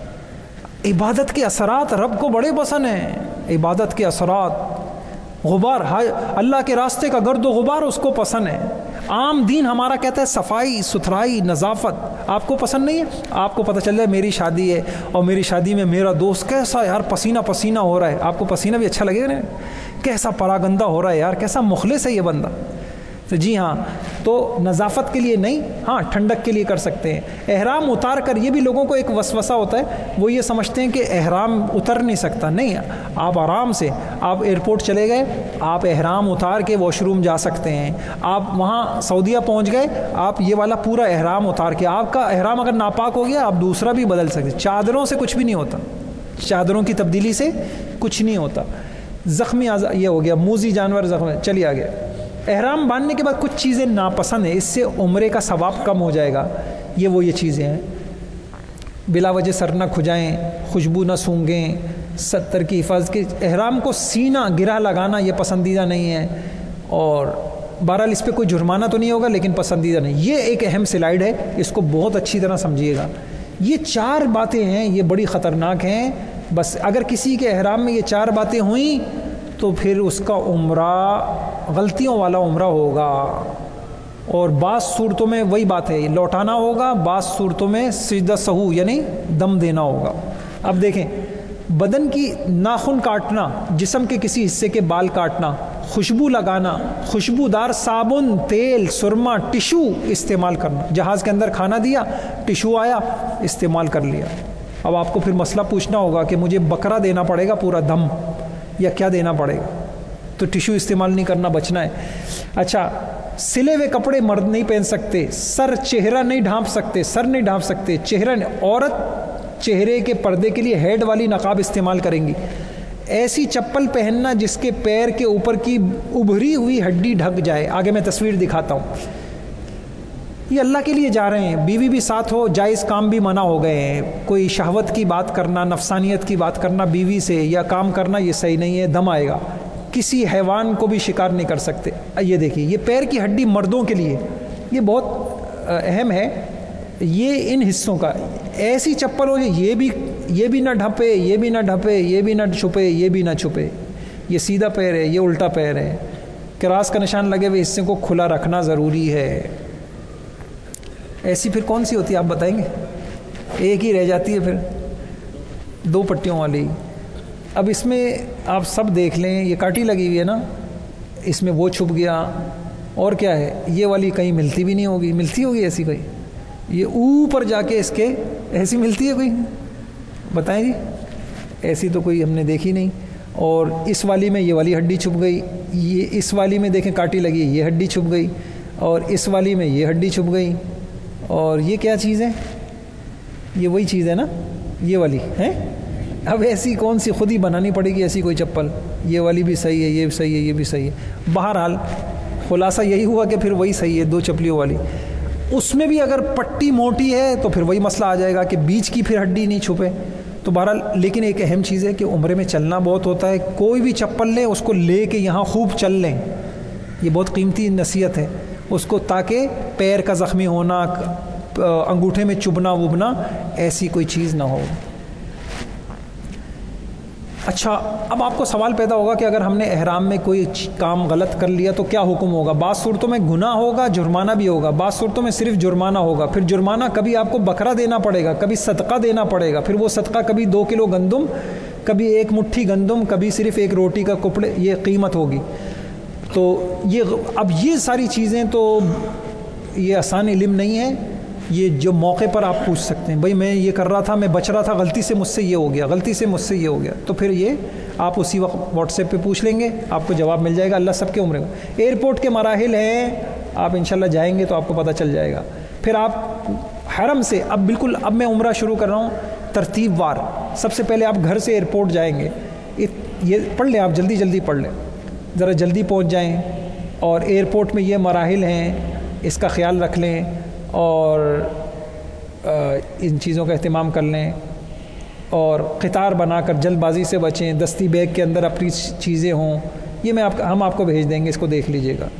S1: عبادت کے اثرات رب کو بڑے پسند ہیں. عبادت کے اثرات, غبار, اللہ کے راستے کا گرد و غبار اس کو پسند ہے. عام دین ہمارا کہتا ہے صفائی ستھرائی نظافت, آپ کو پسند نہیں ہے. آپ کو پتہ چل جائے میری شادی ہے اور میری شادی میں میرا دوست کیسا یار پسینہ پسینہ ہو رہا ہے, آپ کو پسینہ بھی اچھا لگے گا نا, کیسا پراگندہ ہو رہا ہے یار, کیسا مخلص ہے یہ بندہ. تو جی ہاں, تو نظافت کے لیے نہیں, ہاں ٹھنڈک کے لیے کر سکتے ہیں. احرام اتار کر, یہ بھی لوگوں کو ایک وسوسہ ہوتا ہے, وہ یہ سمجھتے ہیں کہ احرام اتر نہیں سکتا. نہیں, آپ آرام سے, آپ ایئرپورٹ چلے گئے, آپ احرام اتار کے واش روم جا سکتے ہیں. آپ وہاں سعودیہ پہنچ گئے, آپ یہ والا پورا احرام اتار کے, آپ کا احرام اگر ناپاک ہو گیا آپ دوسرا بھی بدل سکتے. چادروں سے کچھ بھی نہیں ہوتا, چادروں کی تبدیلی سے کچھ نہیں ہوتا. زخمی یہ ہو گیا, موذی جانور زخمی. چلیے آگے. احرام باندھنے کے بعد کچھ چیزیں ناپسند ہیں, اس سے عمرے کا ثواب کم ہو جائے گا. یہ چیزیں ہیں, بلا وجہ سر نہ کھجائیں, خوشبو نہ سونگھیں, ستر کی حفاظت کی. احرام کو سینہ گرہ لگانا یہ پسندیدہ نہیں ہے, اور بہرحال اس پہ کوئی جرمانہ تو نہیں ہوگا لیکن پسندیدہ نہیں. یہ ایک اہم سلائیڈ ہے, اس کو بہت اچھی طرح سمجھیے گا. یہ 4 باتیں ہیں, یہ بڑی خطرناک ہیں. بس اگر کسی کے احرام میں یہ 4 باتیں ہوئیں تو پھر اس کا عمرہ غلطیوں والا عمرہ ہوگا. اور بعض صورتوں میں وہی بات ہے, لوٹانا ہوگا, بعض صورتوں میں سجدہ سہو یعنی دم دینا ہوگا. اب دیکھیں, بدن کی ناخن کاٹنا, جسم کے کسی حصے کے بال کاٹنا, خوشبو لگانا, خوشبودار صابن, تیل, سرما, ٹشو استعمال کرنا. جہاز کے اندر کھانا دیا, ٹشو آیا, استعمال کر لیا. اب آپ کو پھر مسئلہ پوچھنا ہوگا کہ مجھے بکرا دینا پڑے گا پورا دم یا کیا دینا پڑے گا, تو ٹشو استعمال نہیں کرنا, بچنا ہے. اچھا, سلے ہوئے کپڑے مرد نہیں پہن سکتے, چہرہ نہیں ڈھانپ سکتے, سر نہیں ڈھانپ سکتے, چہرہ. عورت چہرے کے پردے کے لیے ہیڈ والی نقاب استعمال کریں گی. ایسی چپل پہننا جس کے پیر کے اوپر کی ابھری ہوئی ہڈی ڈھک جائے. آگے میں تصویر دکھاتا ہوں. یہ اللہ کے لیے جا رہے ہیں، بیوی بھی ساتھ ہو، جائز کام بھی منع ہو گئے ہیں، کوئی شہوت کی بات کرنا، نفسانیت کی بات کرنا بیوی سے یا کام کرنا یہ صحیح نہیں ہے، دم آئے گا، کسی حیوان کو بھی شکار نہیں کر سکتے۔ یہ دیکھیے، یہ پیر کی ہڈی مردوں کے لیے یہ بہت اہم ہے، یہ ان حصوں کا ایسی چپل ہو یہ بھی نہ ڈھپے، یہ بھی نہ ڈھپے، یہ بھی نہ چھپے، یہ بھی نہ چھپے، یہ سیدھا پیر ہے، یہ الٹا پیر ہے، کراس کا نشان لگے ہوئے حصے کو کھلا رکھنا ضروری ہے۔ ایسی پھر کون سی ہوتی ہے آپ بتائیں گے؟ ایک ہی رہ جاتی ہے پھر، 2 پٹیوں والی۔ اب اس میں آپ سب دیکھ لیں، یہ کاٹی لگی ہوئی ہے نا، اس میں وہ چھپ گیا، اور کیا ہے، یہ والی کہیں ملتی بھی نہیں ہوگی، ملتی ہوگی ایسی کوئی؟ یہ اوپر جا کے اس کے ایسی ملتی ہے کوئی؟ بتائیں جی، ایسی تو کوئی ہم نے دیکھی نہیں۔ اور اس والی میں یہ والی ہڈی چھپ گئی، یہ اس والی میں دیکھیں کاٹی لگی، یہ ہڈی چھپ گئی، اور اس والی میں یہ ہڈی چھپ گئی، اور یہ کیا چیز ہے؟ یہ وہی چیز ہے نا، یہ والی ہے۔ اب ایسی کون سی، خود ہی بنانی پڑے گی ایسی کوئی چپل، یہ والی بھی صحیح ہے، یہ بھی صحیح ہے، یہ بھی صحیح ہے۔ بہرحال خلاصہ یہی ہوا کہ پھر وہی صحیح ہے، 2 چپلیوں والی۔ اس میں بھی اگر پٹی موٹی ہے تو پھر وہی مسئلہ آ جائے گا کہ بیچ کی پھر ہڈی نہیں چھپے۔ تو بہرحال لیکن ایک اہم چیز ہے کہ عمرے میں چلنا بہت ہوتا ہے، کوئی بھی چپل لیں اس کو لے کے یہاں خوب چل لیں، یہ بہت قیمتی نصیحت ہے اس کو، تاکہ پیر کا زخمی ہونا، انگوٹھے میں چبھنا وبنا ایسی کوئی چیز نہ ہو۔ اچھا، اب آپ کو سوال پیدا ہوگا کہ اگر ہم نے احرام میں کوئی کام غلط کر لیا تو کیا حکم ہوگا؟ بعض صورتوں میں گناہ ہوگا، جرمانہ بھی ہوگا، بعض صورتوں میں صرف جرمانہ ہوگا۔ پھر جرمانہ کبھی آپ کو بکرا دینا پڑے گا، کبھی صدقہ دینا پڑے گا، پھر وہ صدقہ کبھی 2 کلو گندم، کبھی 1 مٹھی گندم، کبھی صرف 1 روٹی کا ٹکڑے، یہ قیمت ہوگی۔ تو اب یہ ساری چیزیں تو یہ آسان علم نہیں ہے، یہ جو موقع پر آپ پوچھ سکتے ہیں، بھائی میں یہ کر رہا تھا، میں بچ رہا تھا، غلطی سے مجھ سے یہ ہو گیا، غلطی سے مجھ سے یہ ہو گیا، تو پھر یہ آپ اسی وقت واٹس ایپ پہ پوچھ لیں گے، آپ کو جواب مل جائے گا۔ اللہ سب کے عمرے میں ایئرپورٹ کے مراحل ہیں، آپ انشاءاللہ جائیں گے تو آپ کو پتہ چل جائے گا۔ پھر آپ حرم سے اب میں عمرہ شروع کر رہا ہوں ترتیب وار۔ سب سے پہلے آپ گھر سے ایئرپورٹ جائیں گے، یہ پڑھ لیں آپ، جلدی پڑھ لیں، ذرا جلدی پہنچ جائیں، اور ایئرپورٹ میں یہ مراحل ہیں، اس کا خیال رکھ لیں، اور ان چیزوں کا اہتمام کر لیں، اور قطار بنا کر جلد بازی سے بچیں، دستی بیگ کے اندر اپنی چیزیں ہوں، یہ ہم آپ کو بھیج دیں گے، اس کو دیکھ لیجئے گا۔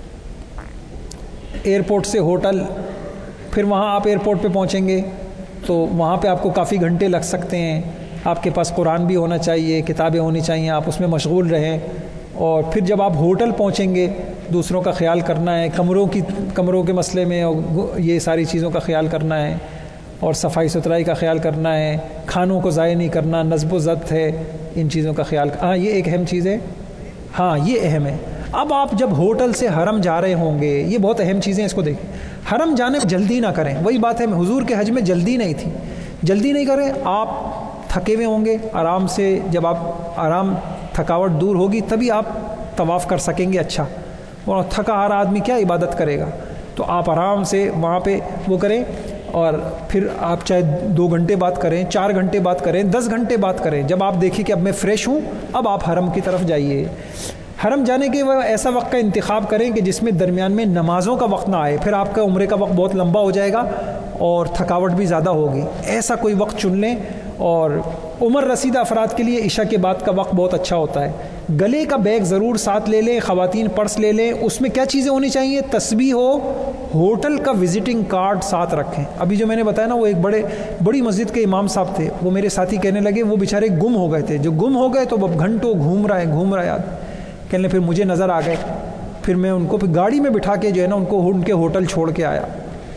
S1: ایئرپورٹ سے ہوٹل، پھر وہاں آپ ایئرپورٹ پہ پہنچیں گے تو وہاں پہ آپ کو کافی گھنٹے لگ سکتے ہیں، آپ کے پاس قرآن بھی ہونا چاہیے، کتابیں ہونی چاہیے، آپ اس میں مشغول رہیں۔ اور پھر جب آپ ہوٹل پہنچیں گے، دوسروں کا خیال کرنا ہے، کمروں کے مسئلے میں یہ ساری چیزوں کا خیال کرنا ہے، اور صفائی ستھرائی کا خیال کرنا ہے، کھانوں کو ضائع نہیں کرنا، نظم و ضبط ہے، ان چیزوں کا خیال۔ ہاں یہ ایک اہم چیز ہے، ہاں یہ اہم ہے۔ اب آپ جب ہوٹل سے حرم جا رہے ہوں گے، یہ بہت اہم چیزیں، اس کو دیکھیں۔ حرم جانے میں جلدی نہ کریں، وہی بات ہے، حضور کے حج میں جلدی نہیں تھی، جلدی نہیں کریں۔ آپ تھکے ہوئے ہوں گے، آرام سے، جب آپ تھکاوٹ دور ہوگی تبھی آپ طواف کر سکیں گے اچھا، اور تھکا ہارا آدمی کیا عبادت کرے گا؟ تو آپ آرام سے وہاں پہ وہ کریں، اور پھر آپ چاہے 2 گھنٹے بات کریں، 4 گھنٹے بات کریں، 10 گھنٹے بات کریں، جب آپ دیکھیں کہ اب میں فریش ہوں، اب آپ حرم کی طرف جائیے۔ حرم جانے کے ایسا وقت کا انتخاب کریں کہ جس میں درمیان میں نمازوں کا وقت نہ آئے، پھر آپ کا عمرے کا وقت بہت لمبا ہو جائے گا اور تھکاوٹ بھی زیادہ ہوگی۔ ایسا کوئی وقت چن لیں، اور عمر رسیدہ افراد کے لیے عشاء کے بعد کا وقت بہت اچھا ہوتا ہے۔ گلے کا بیگ ضرور ساتھ لے لیں، خواتین پرس لے لیں، اس میں کیا چیزیں ہونی چاہیے؟ تسبیح ہو، ہوٹل کا وزٹنگ کارڈ ساتھ رکھیں۔ ابھی جو میں نے بتایا نا، وہ ایک بڑی مسجد کے امام صاحب تھے، وہ میرے ساتھی کہنے لگے وہ بیچارے گم ہو گئے تھے، جو گم ہو گئے تو اب گھنٹوں گھوم رہا ہے یاد، کہنے پھر مجھے نظر آ گئے، پھر میں ان کو پھر گاڑی میں بٹھا کے جو ہے نا ان کے ہوٹل چھوڑ کے آیا۔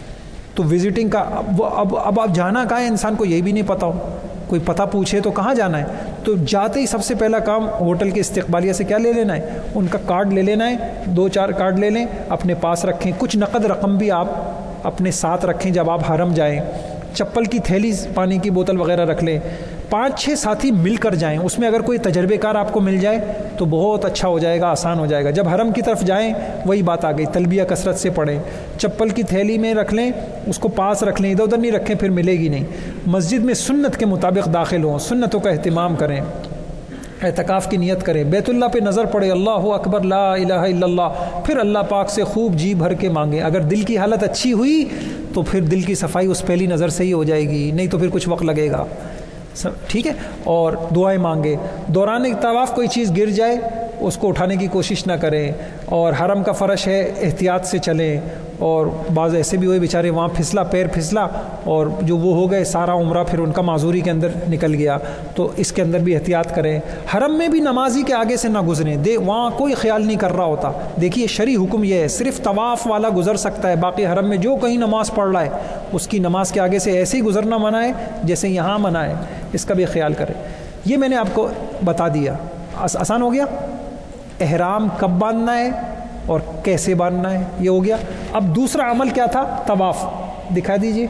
S1: تو وزٹنگ کا اب آپ جانا کہاں ہے، انسان کو یہی بھی نہیں پتا ہو، کوئی پتہ پوچھے تو کہاں جانا ہے، تو جاتے ہی سب سے پہلا کام ہوٹل کے استقبالیہ سے کیا لے لینا ہے؟ ان کا کارڈ لے لینا ہے، 2-4 کارڈ لے لیں، اپنے پاس رکھیں، کچھ نقد رقم بھی آپ اپنے ساتھ رکھیں جب آپ حرم جائیں، چپل کی تھیلی، پانی کی بوتل وغیرہ رکھ لیں۔ 5-6 ساتھی مل کر جائیں، اس میں اگر کوئی تجربے کار آپ کو مل جائے تو بہت اچھا ہو جائے گا، آسان ہو جائے گا۔ جب حرم کی طرف جائیں وہی بات آ گئی، تلبیہ کثرت سے پڑھیں، چپل کی تھیلی میں رکھ لیں، اس کو پاس رکھ لیں، ادھر ادھر نہیں رکھیں، پھر ملے گی نہیں۔ مسجد میں سنت کے مطابق داخل ہوں، سنتوں کا اہتمام کریں، اعتکاف کی نیت کریں، بیت اللہ پہ نظر پڑے، اللہ اکبر لا الہ الا اللہ، پھر اللہ پاک سے خوب جی بھر کے مانگیں۔ اگر دل کی حالت اچھی ہوئی تو پھر دل کی صفائی اس پہلی نظر سے ہی ہو جائے گی، نہیں تو پھر کچھ وقت لگے گا، ٹھیک ہے۔ اور دعائیں مانگے، دوران طواف کوئی چیز گر جائے اس کو اٹھانے کی کوشش نہ کریں، اور حرم کا فرش ہے احتیاط سے چلیں، اور بعض ایسے بھی ہوئے بیچارے وہاں پھسلا، پیر پھسلا اور جو وہ ہو گئے سارا عمرہ پھر ان کا معذوری کے اندر نکل گیا، تو اس کے اندر بھی احتیاط کریں۔ حرم میں بھی نمازی کے آگے سے نہ گزریں، وہاں کوئی خیال نہیں کر رہا ہوتا۔ دیکھیے شرعی حکم یہ ہے، صرف طواف والا گزر سکتا ہے، باقی حرم میں جو کہیں نماز پڑھ رہا ہے اس کی نماز کے آگے سے ایسے ہی گزرنا منع ہے جیسے یہاں منع ہے، اس کا بھی خیال کریں۔ یہ میں نے آپ کو بتا دیا، آسان ہو گیا۔ احرام کب باندھنا ہے اور کیسے باندھنا ہے یہ ہو گیا۔ اب دوسرا عمل کیا تھا؟ طواف دکھا دیجیے۔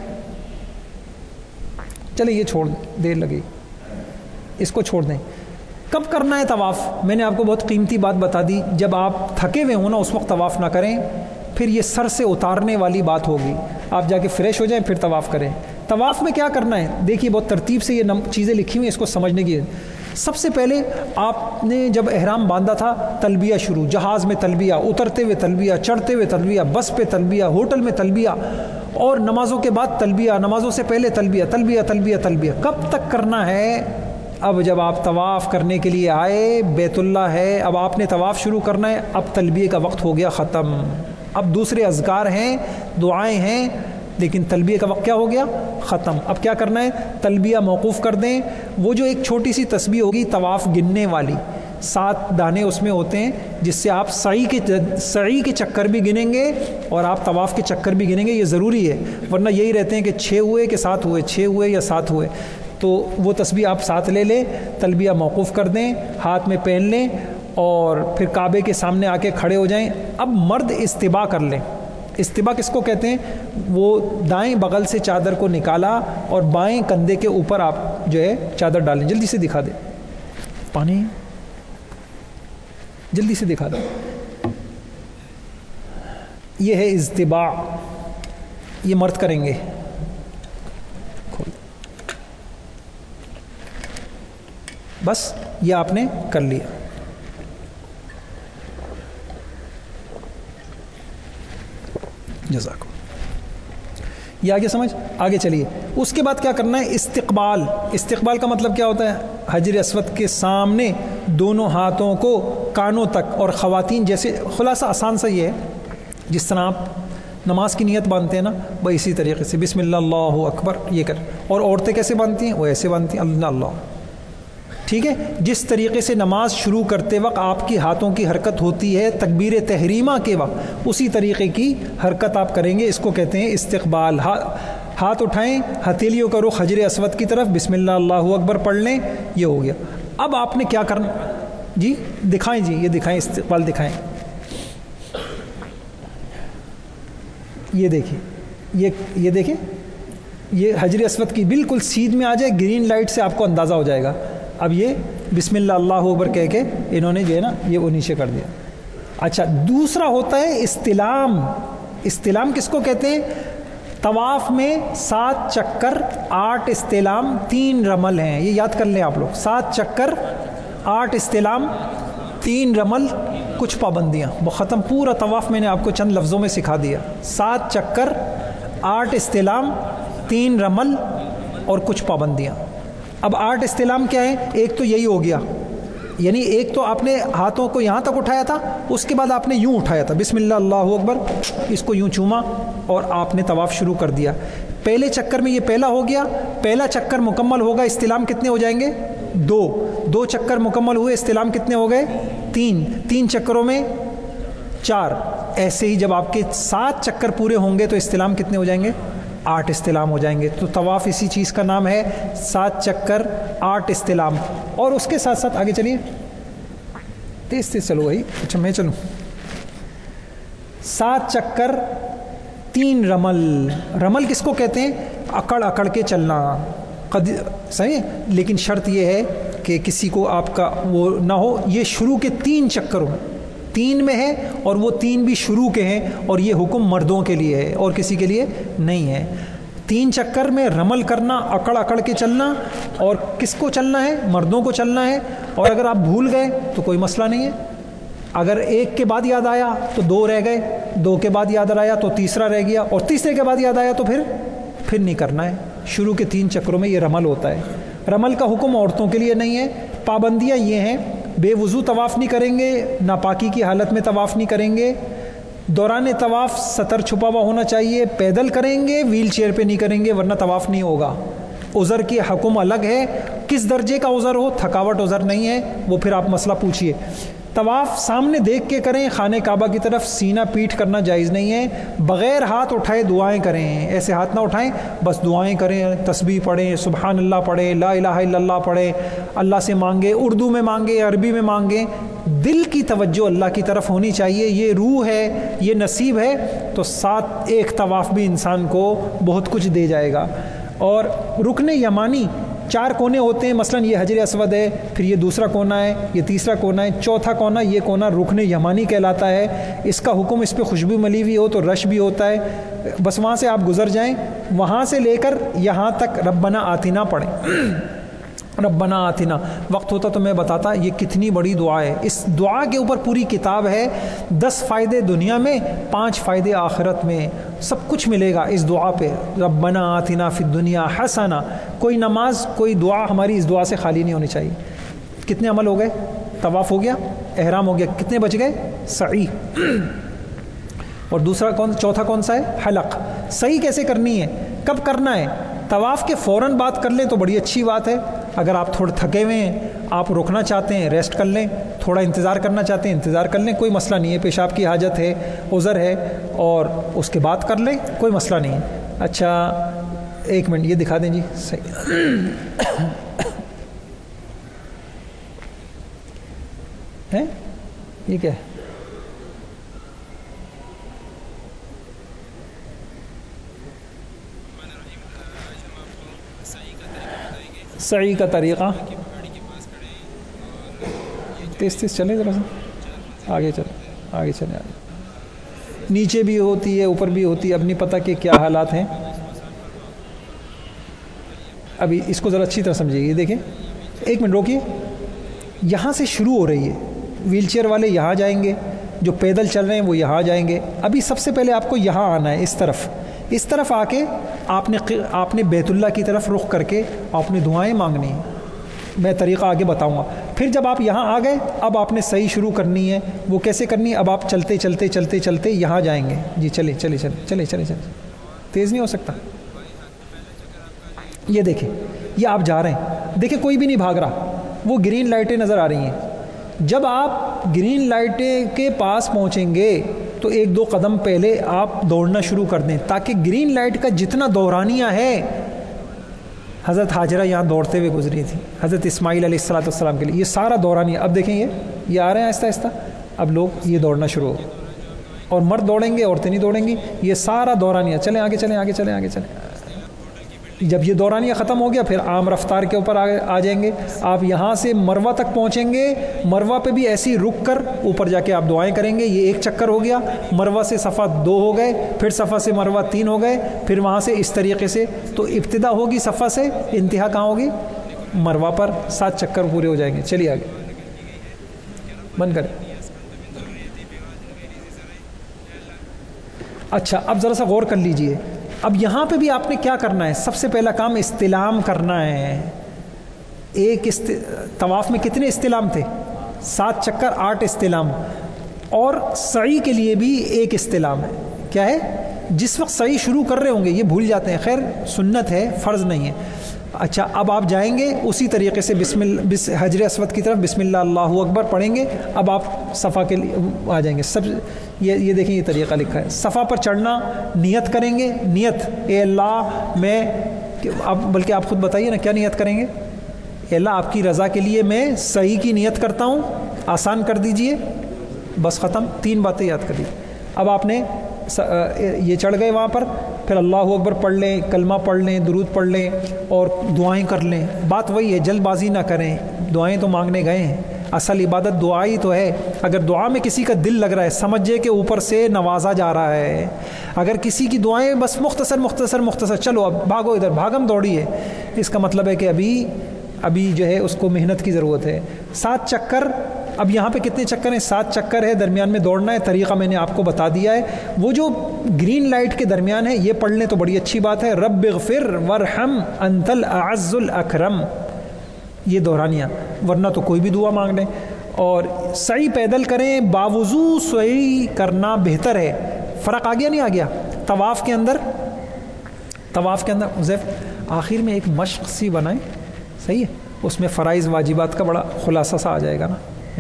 S1: چلے یہ چھوڑ دیں، دیر لگے، اس کو چھوڑ دیں۔ کب کرنا ہے طواف؟ میں نے آپ کو بہت قیمتی بات بتا دی، جب آپ تھکے ہوئے ہوں نا اس وقت طواف نہ کریں، پھر یہ سر سے اتارنے والی بات ہوگی، آپ جا کے فریش ہو جائیں پھر طواف کریں۔ طواف میں کیا کرنا ہے دیکھیے، بہت ترتیب سے یہ چیزیں لکھی ہوئی ہیں، اس کو سمجھنے کی ہے۔ سب سے پہلے آپ نے جب احرام باندھا تھا تلبیہ شروع، جہاز میں تلبیہ، اترتے ہوئے تلبیہ، چڑھتے ہوئے تلبیہ، بس پہ تلبیہ، ہوٹل میں تلبیہ، اور نمازوں کے بعد تلبیہ، نمازوں سے پہلے تلبیہ تلبیہ تلبیہ تلبیہ۔ کب تک کرنا ہے؟ اب جب آپ طواف کرنے کے لیے آئے، بیت اللہ ہے، اب آپ نے طواف شروع کرنا ہے، اب تلبیہ کا وقت ہو گیا ختم، اب دوسرے اذکار ہیں، دعائیں ہیں، لیکن تلبیہ کا وقت کیا ہو گیا؟ ختم۔ اب کیا کرنا ہے؟ تلبیہ موقوف کر دیں۔ وہ جو ایک چھوٹی سی تسبیح ہوگی طواف گننے والی، 7 دانے اس میں ہوتے ہیں، جس سے آپ سعی کے چکر بھی گنیں گے اور آپ طواف کے چکر بھی گنیں گے، یہ ضروری ہے، ورنہ یہی رہتے ہیں کہ 6 ہوئے کہ 7 ہوئے، 6 ہوئے یا 7 ہوئے، تو وہ تسبیح آپ ساتھ لے لیں، تلبیہ موقوف کر دیں، ہاتھ میں پہن لیں اور پھر کعبے کے سامنے آ کے کھڑے ہو جائیں۔ اب مرد استباء کر لیں۔ استباء کس کو کہتے ہیں؟ وہ دائیں بغل سے چادر کو نکالا اور بائیں کندھے کے اوپر آپ جو ہے چادر ڈالیں۔ جلدی سے دکھا دیں، پانی جلدی سے دکھا دیں۔ یہ ہے استباء، یہ مرد کریں گے۔ بس یہ آپ نے کر لیا۔ جزاک یہ آگے سمجھ، آگے چلیے۔ اس کے بعد کیا کرنا ہے؟ استقبال۔ استقبال کا مطلب کیا ہوتا ہے؟ حجر اسود کے سامنے دونوں ہاتھوں کو کانوں تک، اور خواتین جیسے، خلاصہ آسان سا یہ ہے، جس طرح آپ نماز کی نیت باندھتے ہیں نا، وہ اسی طریقے سے بسم اللہ اللہ اکبر یہ کر، اور عورتیں کیسے باندھتی ہیں؟ وہ ایسے باندھتی ہیں، اللہ اللہ، ٹھیک ہے۔ جس طریقے سے نماز شروع کرتے وقت آپ کی ہاتھوں کی حرکت ہوتی ہے تکبیر تحریمہ کے وقت، اسی طریقے کی حرکت آپ کریں گے، اس کو کہتے ہیں استقبال۔ ہاتھ اٹھائیں، ہتھیلیوں کا رخ حجر اسود کی طرف، بسم اللہ اللہ اکبر پڑھ لیں، یہ ہو گیا۔ اب آپ نے کیا کرنا؟ جی دکھائیں، جی یہ دکھائیں، استقبال دکھائیں۔ یہ دیکھیں، یہ دیکھیں، یہ حجر اسود کی بالکل سیدھ میں آ جائے، گرین لائٹ سے آپ کو اندازہ ہو جائے گا۔ اب یہ بسم اللہ اللہ اکبر کہہ کے انہوں نے جو ہے نا یہ وہ نیچے کر دیا۔ اچھا، دوسرا ہوتا ہے استلام۔ استلام کس کو کہتے ہیں؟ طواف میں 7 چکر 8 استلام 3 رمل ہیں، یہ یاد کر لیں آپ لوگ۔ 7 چکر 8 استلام 3 رمل، کچھ پابندیاں، وہ ختم۔ پورا طواف میں نے آپ کو چند لفظوں میں سکھا دیا۔ 7 چکر 8 استلام 3 رمل اور کچھ پابندیاں۔ اب 8 استلام کیا ہے؟ ایک تو یہی ہو گیا، یعنی ایک تو آپ نے ہاتھوں کو یہاں تک اٹھایا تھا، اس کے بعد آپ نے یوں اٹھایا تھا، بسم اللہ اللہ اکبر، اس کو یوں چوما اور آپ نے طواف شروع کر دیا۔ پہلے چکر میں یہ پہلا ہو گیا، پہلا چکر مکمل ہوگا، استلام کتنے ہو جائیں گے؟ 2 چکر مکمل ہوئے، استلام کتنے ہو گئے؟ 3 چکروں میں 4۔ ایسے ہی جب آپ کے 7 چکر پورے ہوں گے تو استلام کتنے ہو جائیں گے؟ 8 استلام ہو جائیں گے۔ تو طواف اسی چیز کا نام ہے، 7 چکر 8 استلام۔ اور اس کے ساتھ ساتھ آگے چلیے، تیز تیز چلو بھائی، اچھا میں چلوں۔ 7 چکر 3 رمل۔ رمل کس کو کہتے ہیں؟ اکڑ اکڑ کے چلنا، صحیح ہے، لیکن شرط یہ ہے کہ کسی کو آپ کا وہ نہ ہو، یہ شروع کے 3 چکر ہوں، 3 میں ہے اور وہ 3 بھی شروع کے ہیں، اور یہ حکم مردوں کے لیے ہے اور کسی کے لیے نہیں ہے۔ 3 چکر میں رمل کرنا، اکڑ اکڑ کے چلنا، اور کس کو چلنا ہے؟ مردوں کو چلنا ہے. اور اگر آپ بھول گئے تو کوئی مسئلہ نہیں ہے، اگر 1 کے بعد یاد آیا تو 2 رہ گئے، 2 کے بعد یاد آیا تو تیسرا رہ گیا، اور تیسرے کے بعد یاد آیا تو پھر نہیں کرنا ہے. شروع کے 3 چکروں میں یہ رمل ہوتا ہے. رمل کا حکم عورتوں کے لیے نہیں ہے. پابندیاں یہ ہیں: بے وضو طواف نہیں کریں گے، ناپاکی کی حالت میں طواف نہیں کریں گے، دوران طواف سطر چھپا ہوا ہونا چاہیے، پیدل کریں گے، ویل چیئر پہ نہیں کریں گے ورنہ طواف نہیں ہوگا. عذر کی حکم الگ ہے، کس درجے کا عذر ہو، تھکاوٹ عذر نہیں ہے، وہ پھر آپ مسئلہ پوچھیے. طواف سامنے دیکھ کے کریں، خانہ کعبہ کی طرف سینہ پیٹھ کرنا جائز نہیں ہے. بغیر ہاتھ اٹھائے دعائیں کریں، ایسے ہاتھ نہ اٹھائیں، بس دعائیں کریں، تسبیح پڑھیں، سبحان اللہ پڑھیں، لا الہ الا اللہ پڑھیں، اللہ سے مانگیں، اردو میں مانگیں، عربی میں مانگیں. دل کی توجہ اللہ کی طرف ہونی چاہیے. یہ روح ہے، یہ نصیب ہے، تو ساتھ ایک طواف بھی انسان کو بہت کچھ دے جائے گا. اور رکن یمانی 4 کونے ہوتے ہیں، مثلا یہ حجر اسود ہے، پھر یہ دوسرا کونا ہے، یہ تیسرا کونا ہے، چوتھا کونا، یہ کونا رکن یمانی کہلاتا ہے. اس کا حکم، اس پہ خوشبو ملی ہوئی ہو تو رش بھی ہوتا ہے. بس وہاں سے آپ گزر جائیں، وہاں سے لے کر یہاں تک ربنا آتنا پڑھیں. ربنا آتنا وقت ہوتا تو میں بتاتا یہ کتنی بڑی دعا ہے. اس دعا کے اوپر پوری کتاب ہے. 10 فائدے دنیا میں، 5 فائدے آخرت میں، سب کچھ ملے گا اس دعا پہ. ربنا آتنا فی الدنیا حسنہ. کوئی نماز، کوئی دعا ہماری اس دعا سے خالی نہیں ہونی چاہیے. کتنے عمل ہو گئے؟ طواف ہو گیا، احرام ہو گیا، کتنے بچ گئے؟ سعی. اور دوسرا چوتھا کون سا ہے؟ حلق. صحیح کیسے کرنی ہے، کب کرنا ہے؟ طواف کے فوراً بات کر لیں تو بڑی اچھی بات ہے. اگر آپ تھوڑے تھکے ہوئے ہیں، آپ رکنا چاہتے ہیں، ریسٹ کر لیں. تھوڑا انتظار کرنا چاہتے ہیں، انتظار کر لیں، کوئی مسئلہ نہیں ہے. پیشاب کی حاجت ہے، عذر ہے، اور اس کے بعد کر لیں، کوئی مسئلہ نہیں ہے. اچھا 1 منٹ یہ دکھا دیں جی. صحیح ہے، یہ کیا ہے؟ سعی کا طریقہ تیز چلیں، ذرا سا آگے چلیں، آگے چلیں. نیچے بھی ہوتی ہے، اوپر بھی ہوتی ہے، اب نہیں پتہ کہ کیا حالات ہیں. ابھی اس کو ذرا اچھی طرح سمجھیے. یہ دیکھیں، 1 منٹ روکیے. یہاں سے شروع ہو رہی ہے، ویل چیئر والے یہاں جائیں گے، جو پیدل چل رہے ہیں وہ یہاں جائیں گے. ابھی سب سے پہلے آپ کو یہاں آنا ہے، اس طرف آ کے آپ نے بیت اللہ کی طرف رخ کر کے آپ نے دعائیں مانگنی ہیں. میں طریقہ آگے بتاؤں گا. پھر جب آپ یہاں آ گئے، اب آپ نے صحیح شروع کرنی ہے. وہ کیسے کرنی ہے؟ اب آپ چلتے چلتے چلتے چلتے یہاں جائیں گے. جی چلیں چلیں چلیں چلیں چلیں چلیں، تیز نہیں ہو سکتا. یہ دیکھیں، یہ آپ جا رہے ہیں، دیکھیں کوئی بھی نہیں بھاگ رہا. وہ گرین لائٹیں نظر آ رہی ہیں. جب آپ گرین لائٹیں کے پاس پہنچیں گے تو 1-2 قدم پہلے آپ دوڑنا شروع کر دیں، تاکہ گرین لائٹ کا جتنا دورانیہ ہے. حضرت حاجرہ یہاں دوڑتے ہوئے گزری تھی، حضرت اسماعیل علیہ السلام کے لیے. یہ سارا دورانیہ، اب دیکھیں یہ آ رہے ہیں آہستہ آہستہ. اب لوگ یہ دوڑنا شروع ہو، اور مرد دوڑیں گے، عورتیں نہیں دوڑیں گی. یہ سارا دورانیہ. چلیں آگے چلیں، آگے چلیں، آگے چلیں. جب یہ دورانیہ ختم ہو گیا، پھر عام رفتار کے اوپر آ جائیں گے. آپ یہاں سے مروہ تک پہنچیں گے. مروہ پہ بھی ایسی رک کر اوپر جا کے آپ دعائیں کریں گے. یہ 1 چکر ہو گیا. مروہ سے صفا 2 ہو گئے، پھر صفا سے مروہ 3 ہو گئے، پھر وہاں سے اس طریقے سے. تو ابتدا ہوگی صفا سے، انتہا کہاں ہوگی؟ مروہ پر. 7 چکر پورے ہو جائیں گے. چلیے آگے، بند کریں. اچھا اب ذرا سا غور کر لیجئے. اب یہاں پہ بھی آپ نے کیا کرنا ہے؟ سب سے پہلا کام استلام کرنا ہے. طواف میں کتنے استلام تھے؟ 7 چکر، 8 استلام. اور سعی کے لیے بھی 1 استلام ہے. کیا ہے؟ جس وقت سعی شروع کر رہے ہوں گے یہ بھول جاتے ہیں، خیر سنت ہے، فرض نہیں ہے. اچھا اب آپ جائیں گے اسی طریقے سے حجر اسود کی طرف بسم اللہ اللہ اکبر پڑھیں گے. اب آپ صفا کے لیے آ جائیں گے. سب یہ دیکھیں، یہ طریقہ لکھا ہے. صفا پر چڑھنا، نیت کریں گے. نیت، اے اللہ میں، اب بلکہ آپ خود بتائیے نا کیا نیت کریں گے. اے اللہ آپ کی رضا کے لیے میں صحیح کی نیت کرتا ہوں، آسان کر دیجئے. بس ختم. 3 باتیں یاد کر لیجیے. اب آپ نے یہ چڑھ گئے وہاں پر، پھر اللہ اکبر پڑھ لیں، کلمہ پڑھ لیں، درود پڑھ لیں، اور دعائیں کر لیں. بات وہی ہے، جلد بازی نہ کریں. دعائیں تو مانگنے گئے ہیں. اصل عبادت دعا ہی تو ہے. اگر دعا میں کسی کا دل لگ رہا ہے سمجھے کہ اوپر سے نوازا جا رہا ہے. اگر کسی کی دعائیں بس مختصر چلو اب بھاگو ادھر بھاگم دوڑی ہے, اس کا مطلب ہے کہ ابھی جو ہے اس کو محنت کی ضرورت ہے. 7 چکر, اب یہاں پہ کتنے چکر ہیں؟ 7 چکر ہے, درمیان میں دوڑنا ہے. طریقہ میں نے آپ کو بتا دیا ہے. وہ جو گرین لائٹ کے درمیان ہے یہ پڑھ لیں تو بڑی اچھی بات ہے. رب اغفر ورحم انت الاعز الاکرم, یہ دہرانیاں, ورنہ تو کوئی بھی دعا مانگ لیں. اور سعی پیدل کریں, باوضو سعی کرنا بہتر ہے. فرق آ گیا نہیں آ گیا؟ طواف کے اندر آخر میں ایک مشق سی بنائیں, صحیح ہے, اس میں فرائض واجبات کا بڑا خلاصہ سا آ جائے گا نا.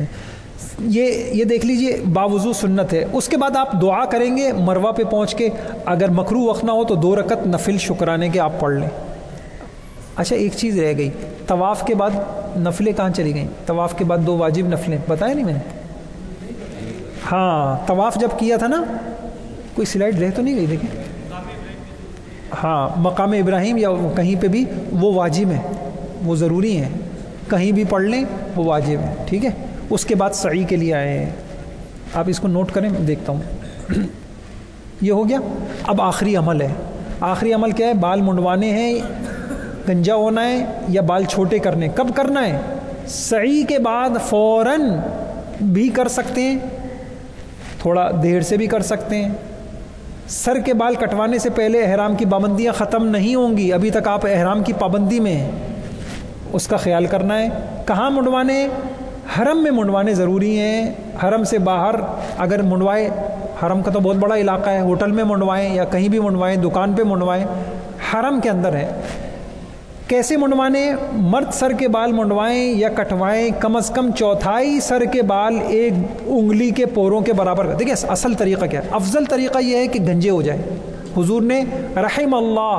S1: یہ دیکھ لیجئے باوضو سنت ہے. اس کے بعد آپ دعا کریں گے مروہ پہ پہنچ کے, اگر مکروہ وقت نہ ہو تو 2 رکعت نفل شکرانے کے آپ پڑھ لیں. اچھا ایک چیز رہ گئی, طواف کے بعد نفلیں کہاں چلی گئیں؟ طواف کے بعد 2 واجب نفلیں بتائیں نہیں میں نے؟ ہاں طواف جب کیا تھا نا, کوئی سلائڈ رہ تو نہیں گئی دیکھیں, ہاں مقام ابراہیم یا کہیں پہ بھی وہ واجب ہیں, وہ ضروری ہیں, کہیں بھی پڑھ لیں وہ واجب ہیں, ٹھیک ہے. اس کے بعد سعی کے لیے آئے ہیں, آپ اس کو نوٹ کریں, دیکھتا ہوں. یہ ہو گیا. اب آخری عمل ہے. آخری عمل کیا ہے؟ بال منڈوانے ہیں, گنجا ہونا ہے یا بال چھوٹے کرنے. کب کرنا ہے؟ سعی کے بعد فوراً بھی کر سکتے ہیں, تھوڑا دیر سے بھی کر سکتے ہیں. سر کے بال کٹوانے سے پہلے احرام کی پابندیاں ختم نہیں ہوں گی, ابھی تک آپ احرام کی پابندی میں ہیں, اس کا خیال کرنا ہے. کہاں منڈوانے؟ حرم میں منڈوانے ضروری ہیں. حرم سے باہر اگر منڈوائے, حرم کا تو بہت بڑا علاقہ ہے, ہوٹل میں منڈوائیں یا کہیں بھی منڈوائیں, دکان پہ منڈوائیں, حرم کے اندر ہے. کیسے منڈوانے؟ مرد سر کے بال منڈوائیں یا کٹوائیں کم از کم 1/4 سر کے بال 1 انگلی کے پوروں کے برابر. دیکھیں اصل طریقہ کیا ہے؟ افضل طریقہ یہ ہے کہ گنجے ہو جائیں. حضور نے رحم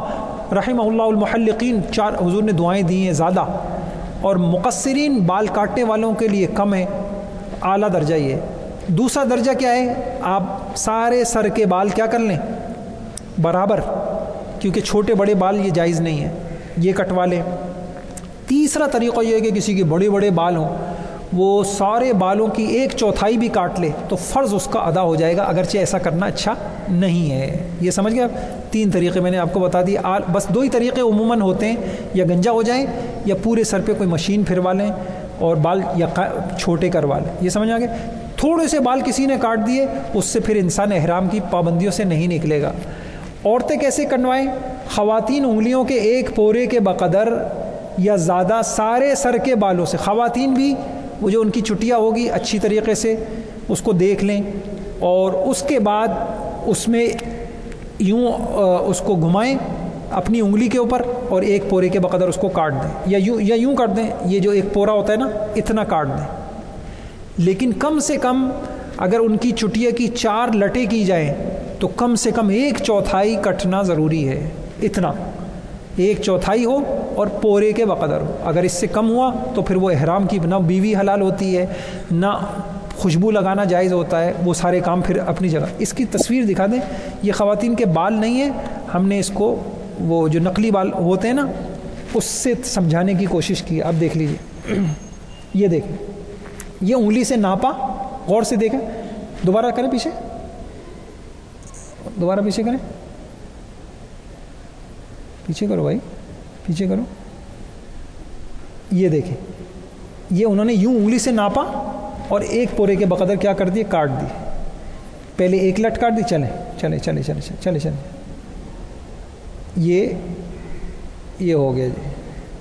S1: اللہ المحلقین 4 حضور نے دعائیں دی ہیں زیادہ, اور مقصرین بال کاٹنے والوں کے لیے کم ہے, اعلیٰ درجہ یہ. دوسرا درجہ کیا ہے؟ آپ سارے سر کے بال کیا کر لیں؟ برابر, کیونکہ چھوٹے بڑے بال یہ جائز نہیں ہے, یہ کٹوا لیں. تیسرا طریقہ یہ ہے کہ کسی کے بڑے بڑے بال ہوں, وہ سارے بالوں کی 1/4 بھی کاٹ لے تو فرض اس کا ادا ہو جائے گا, اگرچہ ایسا کرنا اچھا نہیں ہے. یہ سمجھ گئے آپ؟ 3 طریقے میں نے آپ کو بتا دی. بس 2 ہی طریقے عموماً ہوتے ہیں, یا گنجا ہو جائیں یا پورے سر پہ کوئی مشین پھروا لیں اور بال یا چھوٹے کروا لیں. یہ سمجھ آ گئے؟ تھوڑے سے بال کسی نے کاٹ دیے, اس سے پھر انسان احرام کی پابندیوں سے نہیں نکلے گا. عورتیں کیسے کٹوائیں؟ خواتین انگلیوں کے 1 پورے کے بقدر یا زیادہ سارے سر کے بالوں سے, خواتین بھی وہ جو ان کی چٹیا ہوگی اچھی طریقے سے اس کو دیکھ لیں, اور اس کے بعد اس میں یوں اس کو گھمائیں اپنی انگلی کے اوپر, اور 1 پورے کے بقدر اس کو کاٹ دیں, یا یوں کاٹ دیں. یہ جو 1 پورا ہوتا ہے نا, اتنا کاٹ دیں. لیکن کم سے کم اگر ان کی چٹیا کی 4 لٹیں کی جائیں تو کم سے کم 1/4 کٹنا ضروری ہے. اتنا 1/4 ہو اور پورے کے بقدر ہو. اگر اس سے کم ہوا تو پھر وہ احرام کی نہ بیوی حلال ہوتی ہے, نہ خوشبو لگانا جائز ہوتا ہے, وہ سارے کام پھر اپنی جگہ. اس کی تصویر دکھا دیں. یہ خواتین کے بال نہیں ہیں, ہم نے اس کو وہ جو نقلی بال ہوتے ہیں نا اس سے سمجھانے کی کوشش کی. اب دیکھ لیجیے, یہ دیکھیں, یہ انگلی سے ناپا, غور سے دیکھیں. دوبارہ کریں پیچھے, دوبارہ پیچھے کریں, پیچھے کرو بھائی, پیچھے کرو. یہ دیکھیں, یہ انہوں نے یوں انگلی سے ناپا اور 1 پورے کے بقدر کیا کر دیے؟ کاٹ دی. پہلے 1 لٹ کاٹ دی. چلیں یہ ہو گیا جی.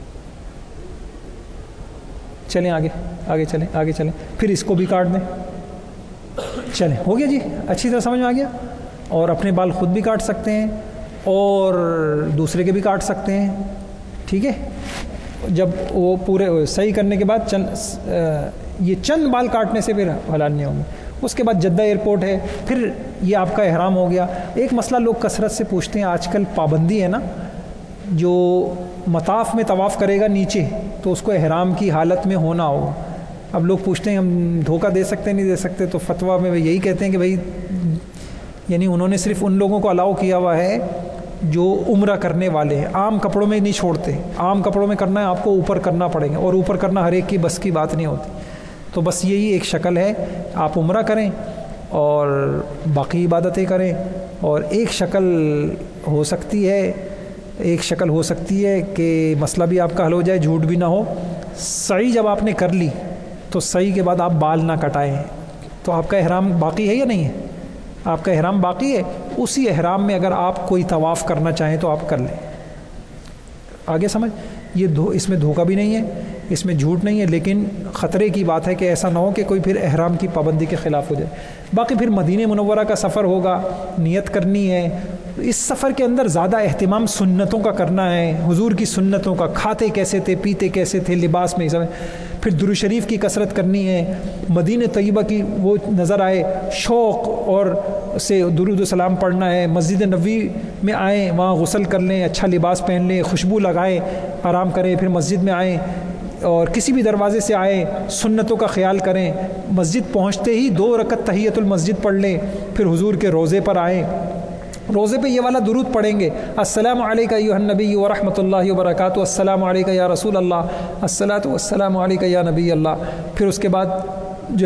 S1: چلیں آگے چلیں. پھر اس کو بھی کاٹ دیں. چلیں, ہو گیا جی, اچھی طرح سمجھ میں آ گیا. اور اپنے بال خود بھی کاٹ سکتے ہیں اور دوسرے کے بھی کاٹ سکتے ہیں, ٹھیک ہے. جب وہ پورے صحیح کرنے کے بعد یہ چند بال کاٹنے سے پھر حلال نہیں ہوں گے. اس کے بعد جدہ ایئرپورٹ ہے, پھر یہ آپ کا احرام ہو گیا. ایک مسئلہ لوگ کثرت سے پوچھتے ہیں, آج کل پابندی ہے نا, جو مطاف میں طواف کرے گا نیچے تو اس کو احرام کی حالت میں ہونا ہوگا. اب لوگ پوچھتے ہیں ہم دھوکہ دے سکتے نہیں دے سکتے, تو فتویٰ میں یہی کہتے ہیں کہ بھائی یعنی انہوں نے صرف ان لوگوں کو الاؤ کیا ہوا ہے جو عمرہ کرنے والے ہیں, عام کپڑوں میں نہیں چھوڑتے. عام کپڑوں میں کرنا ہے آپ کو اوپر کرنا پڑے گا, اور اوپر کرنا ہر ایک کی بس کی بات نہیں ہوتی. تو بس یہی ایک شکل ہے، آپ عمرہ کریں اور باقی عبادتیں کریں. اور ایک شکل ہو سکتی ہے کہ مسئلہ بھی آپ کا حل ہو جائے، جھوٹ بھی نہ ہو. سعی جب آپ نے کر لی تو سعی کے بعد آپ بال نہ کٹائیں. تو آپ کا احرام باقی ہے یا نہیں ہے؟ آپ کا احرام باقی ہے. اسی احرام میں اگر آپ کوئی طواف کرنا چاہیں تو آپ کر لیں. آگے سمجھ، اس میں دھوکہ بھی نہیں ہے، اس میں جھوٹ نہیں ہے، لیکن خطرے کی بات ہے کہ ایسا نہ ہو کہ کوئی پھر احرام کی پابندی کے خلاف ہو جائے. باقی پھر مدینہ منورہ کا سفر ہوگا، نیت کرنی ہے. اس سفر کے اندر زیادہ اہتمام سنتوں کا کرنا ہے، حضور کی سنتوں کا، کھاتے کیسے تھے، پیتے کیسے تھے، لباس میں سب. پھر درود شریف کی کثرت کرنی ہے، مدینہ طیبہ کی وہ نظر آئے، شوق اور سے درود و سلام پڑھنا ہے. مسجد نبوی میں آئیں، وہاں غسل کر لیں، اچھا لباس پہن لیں، خوشبو لگائیں، آرام کریں. پھر مسجد میں آئیں اور کسی بھی دروازے سے آئیں، سنتوں کا خیال کریں. مسجد پہنچتے ہی 2 رکعت تحیۃ المسجد پڑھ لیں. پھر حضور کے روضے پر آئیں، روزے پہ یہ والا درود پڑھیں گے، السلام علیکہ ایھا النبی ورحمۃ اللہ وبرکاتہ، السلام علیکہ یا رسول اللہ، الصلاۃ والسلام علیکہ یا نبی اللہ. پھر اس کے بعد جو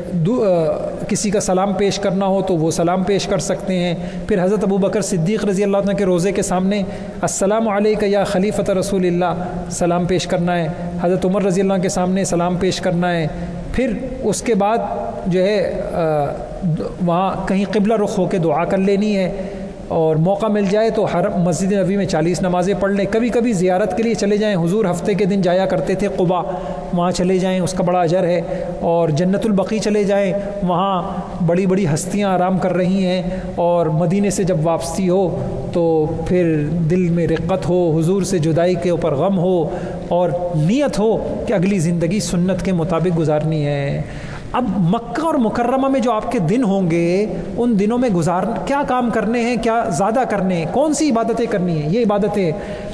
S1: ہے کسی کا سلام پیش کرنا ہو تو وہ سلام پیش کر سکتے ہیں. پھر حضرت ابو بکر صدیق رضی اللہ عنہ کے روزے کے سامنے السلام علیکہ یا خلیفۃ رسول اللہ سلام پیش کرنا ہے. حضرت عمر رضی اللہ عنہ کے سامنے سلام پیش کرنا ہے. پھر اس کے بعد جو ہے وہاں کہیں قبلہ رخ ہو کے دعا کر لینی ہے. اور موقع مل جائے تو ہر مسجد نبوی میں 40 نمازیں پڑھ لیں. کبھی کبھی زیارت کے لیے چلے جائیں، حضور ہفتے کے دن جایا کرتے تھے قباء، وہاں چلے جائیں، اس کا بڑا اجر ہے. اور جنت البقیع چلے جائیں، وہاں بڑی بڑی ہستیاں آرام کر رہی ہیں. اور مدینے سے جب واپسی ہو تو پھر دل میں رقت ہو، حضور سے جدائی کے اوپر غم ہو، اور نیت ہو کہ اگلی زندگی سنت کے مطابق گزارنی ہے. اب مکہ اور مکرمہ میں جو آپ کے دن ہوں گے، ان دنوں میں کیا کام کرنے ہیں، کیا زیادہ کرنے ہیں، کون سی عبادتیں کرنی ہیں. یہ عبادتیں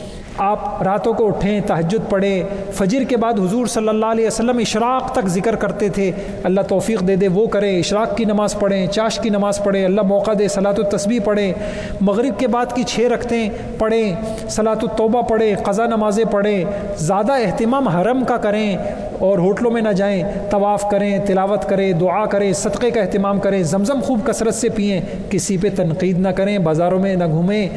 S1: آپ راتوں کو اٹھیں، تہجد پڑھیں. فجر کے بعد حضور صلی اللہ علیہ وسلم اشراق تک ذکر کرتے تھے، اللہ توفیق دے دے وہ کریں. اشراق کی نماز پڑھیں، چاشت کی نماز پڑھیں، اللہ موقع دے صلاۃ التسبیح پڑھیں. مغرب کے بعد کی 6 رکعتیں پڑھیں، صلاۃ التوبہ پڑھیں، قضا نمازیں پڑھیں. زیادہ اہتمام حرم کا کریں اور ہوٹلوں میں نہ جائیں. طواف کریں، تلاوت کریں، دعا کریں، صدقے کا اہتمام کریں. زمزم خوب کثرت سے پئیں، کسی پہ تنقید نہ کریں، بازاروں میں نہ گھومیں.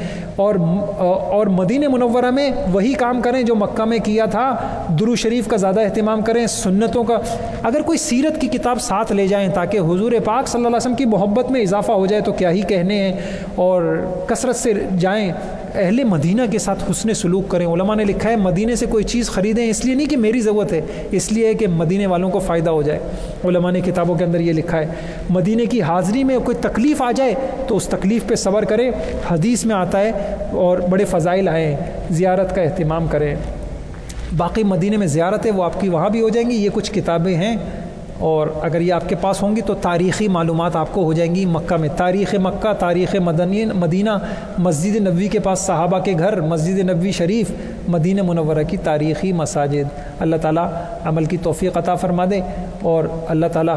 S1: اور مدینہ منورہ میں وہی کام کریں جو مکہ میں کیا تھا. درود شریف کا زیادہ اہتمام کریں، سنتوں کا. اگر کوئی سیرت کی کتاب ساتھ لے جائیں تاکہ حضور پاک صلی اللہ علیہ وسلم کی محبت میں اضافہ ہو جائے تو کیا ہی کہنے ہیں. اور کثرت سے جائیں، اہل مدینہ کے ساتھ حسن سلوک کریں. علماء نے لکھا ہے مدینے سے کوئی چیز خریدیں اس لیے نہیں کہ میری ضرورت ہے، اس لیے کہ مدینے والوں کو فائدہ ہو جائے. علماء نے کتابوں کے اندر یہ لکھا ہے. مدینے کی حاضری میں کوئی تکلیف آ جائے تو اس تکلیف پہ صبر کریں، حدیث میں آتا ہے، اور بڑے فضائل آئے ہیں. زیارت کا اہتمام کریں. باقی مدینے میں زیارت ہے وہ آپ کی وہاں بھی ہو جائیں گی. یہ کچھ کتابیں ہیں، اور اگر یہ آپ کے پاس ہوں گی تو تاریخی معلومات آپ کو ہو جائیں گی. مکہ میں تاریخ مکہ، تاریخ مدینہ، مسجد نبوی کے پاس صحابہ کے گھر، مسجد نبوی شریف، مدینہ منورہ کی تاریخی مساجد. اللہ تعالیٰ عمل کی توفیق عطا فرما دے. اور اللہ تعالیٰ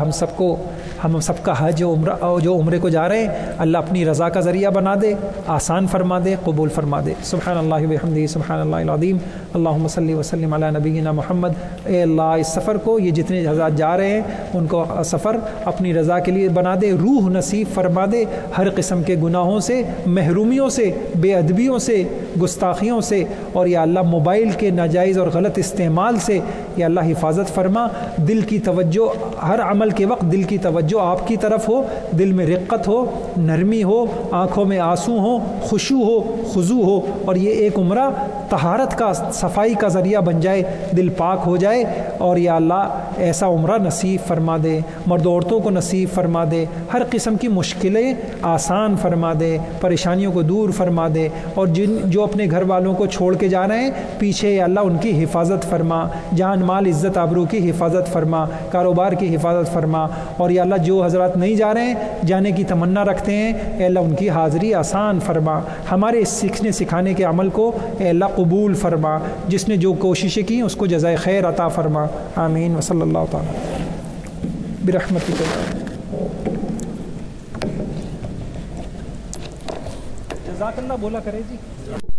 S1: ہم سب کا حج جو عمرے کو جا رہے ہیں، اللہ اپنی رضا کا ذریعہ بنا دے، آسان فرما دے، قبول فرما دے. سبحان اللہ وبحمدہ، سبحان اللہ العظیم، اللہم صلی وسلم علی نبینا محمد. اے اللہ اس سفر کو، یہ جتنے حضرات جا رہے ہیں ان کو سفر اپنی رضا کے لیے بنا دے، روح نصیب فرما دے، ہر قسم کے گناہوں سے، محرومیوں سے، بے ادبیوں سے، گستاخیوں سے، اور یا اللہ موبائل کے ناجائز اور غلط استعمال سے یا اللہ حفاظت فرما. دل کی توجہ، ہر عمل کے وقت دل کی توجہ آپ کی طرف ہو، دل میں رقت ہو، نرمی ہو، آنکھوں میں آنسو ہو، خشوع ہو، خضوع ہو. اور یہ ایک عمرہ طہارت کا، صفائی کا ذریعہ بن جائے، دل پاک ہو جائے. اور یا اللہ ایسا عمرہ نصیب فرما دے، مرد عورتوں کو نصیب فرما دے، ہر قسم کی مشکلیں آسان فرما دے، پریشانیوں کو دور فرما دے. اور جو اپنے گھر والوں کو چھوڑ کے جا رہے ہیں پیچھے، یا اللہ ان کی حفاظت فرما، جان مال عزت آبرو کی حفاظت فرما، کاروبار کی حفاظت فرما. اور یا اللہ جو حضرات نہیں جا رہے ہیں، جانے کی تمنا رکھتے ہیں، اے اللہ ان کی حاضری آسان فرما. ہمارے اس سیکھنے سکھانے کے عمل کو اے اللہ قبول فرما. جس نے جو کوششیں کی اس کو جزائے خیر عطا فرما. آمین. وصلی اللہ تعالی برحمتک. جزاک اللہ بولا کرے جی.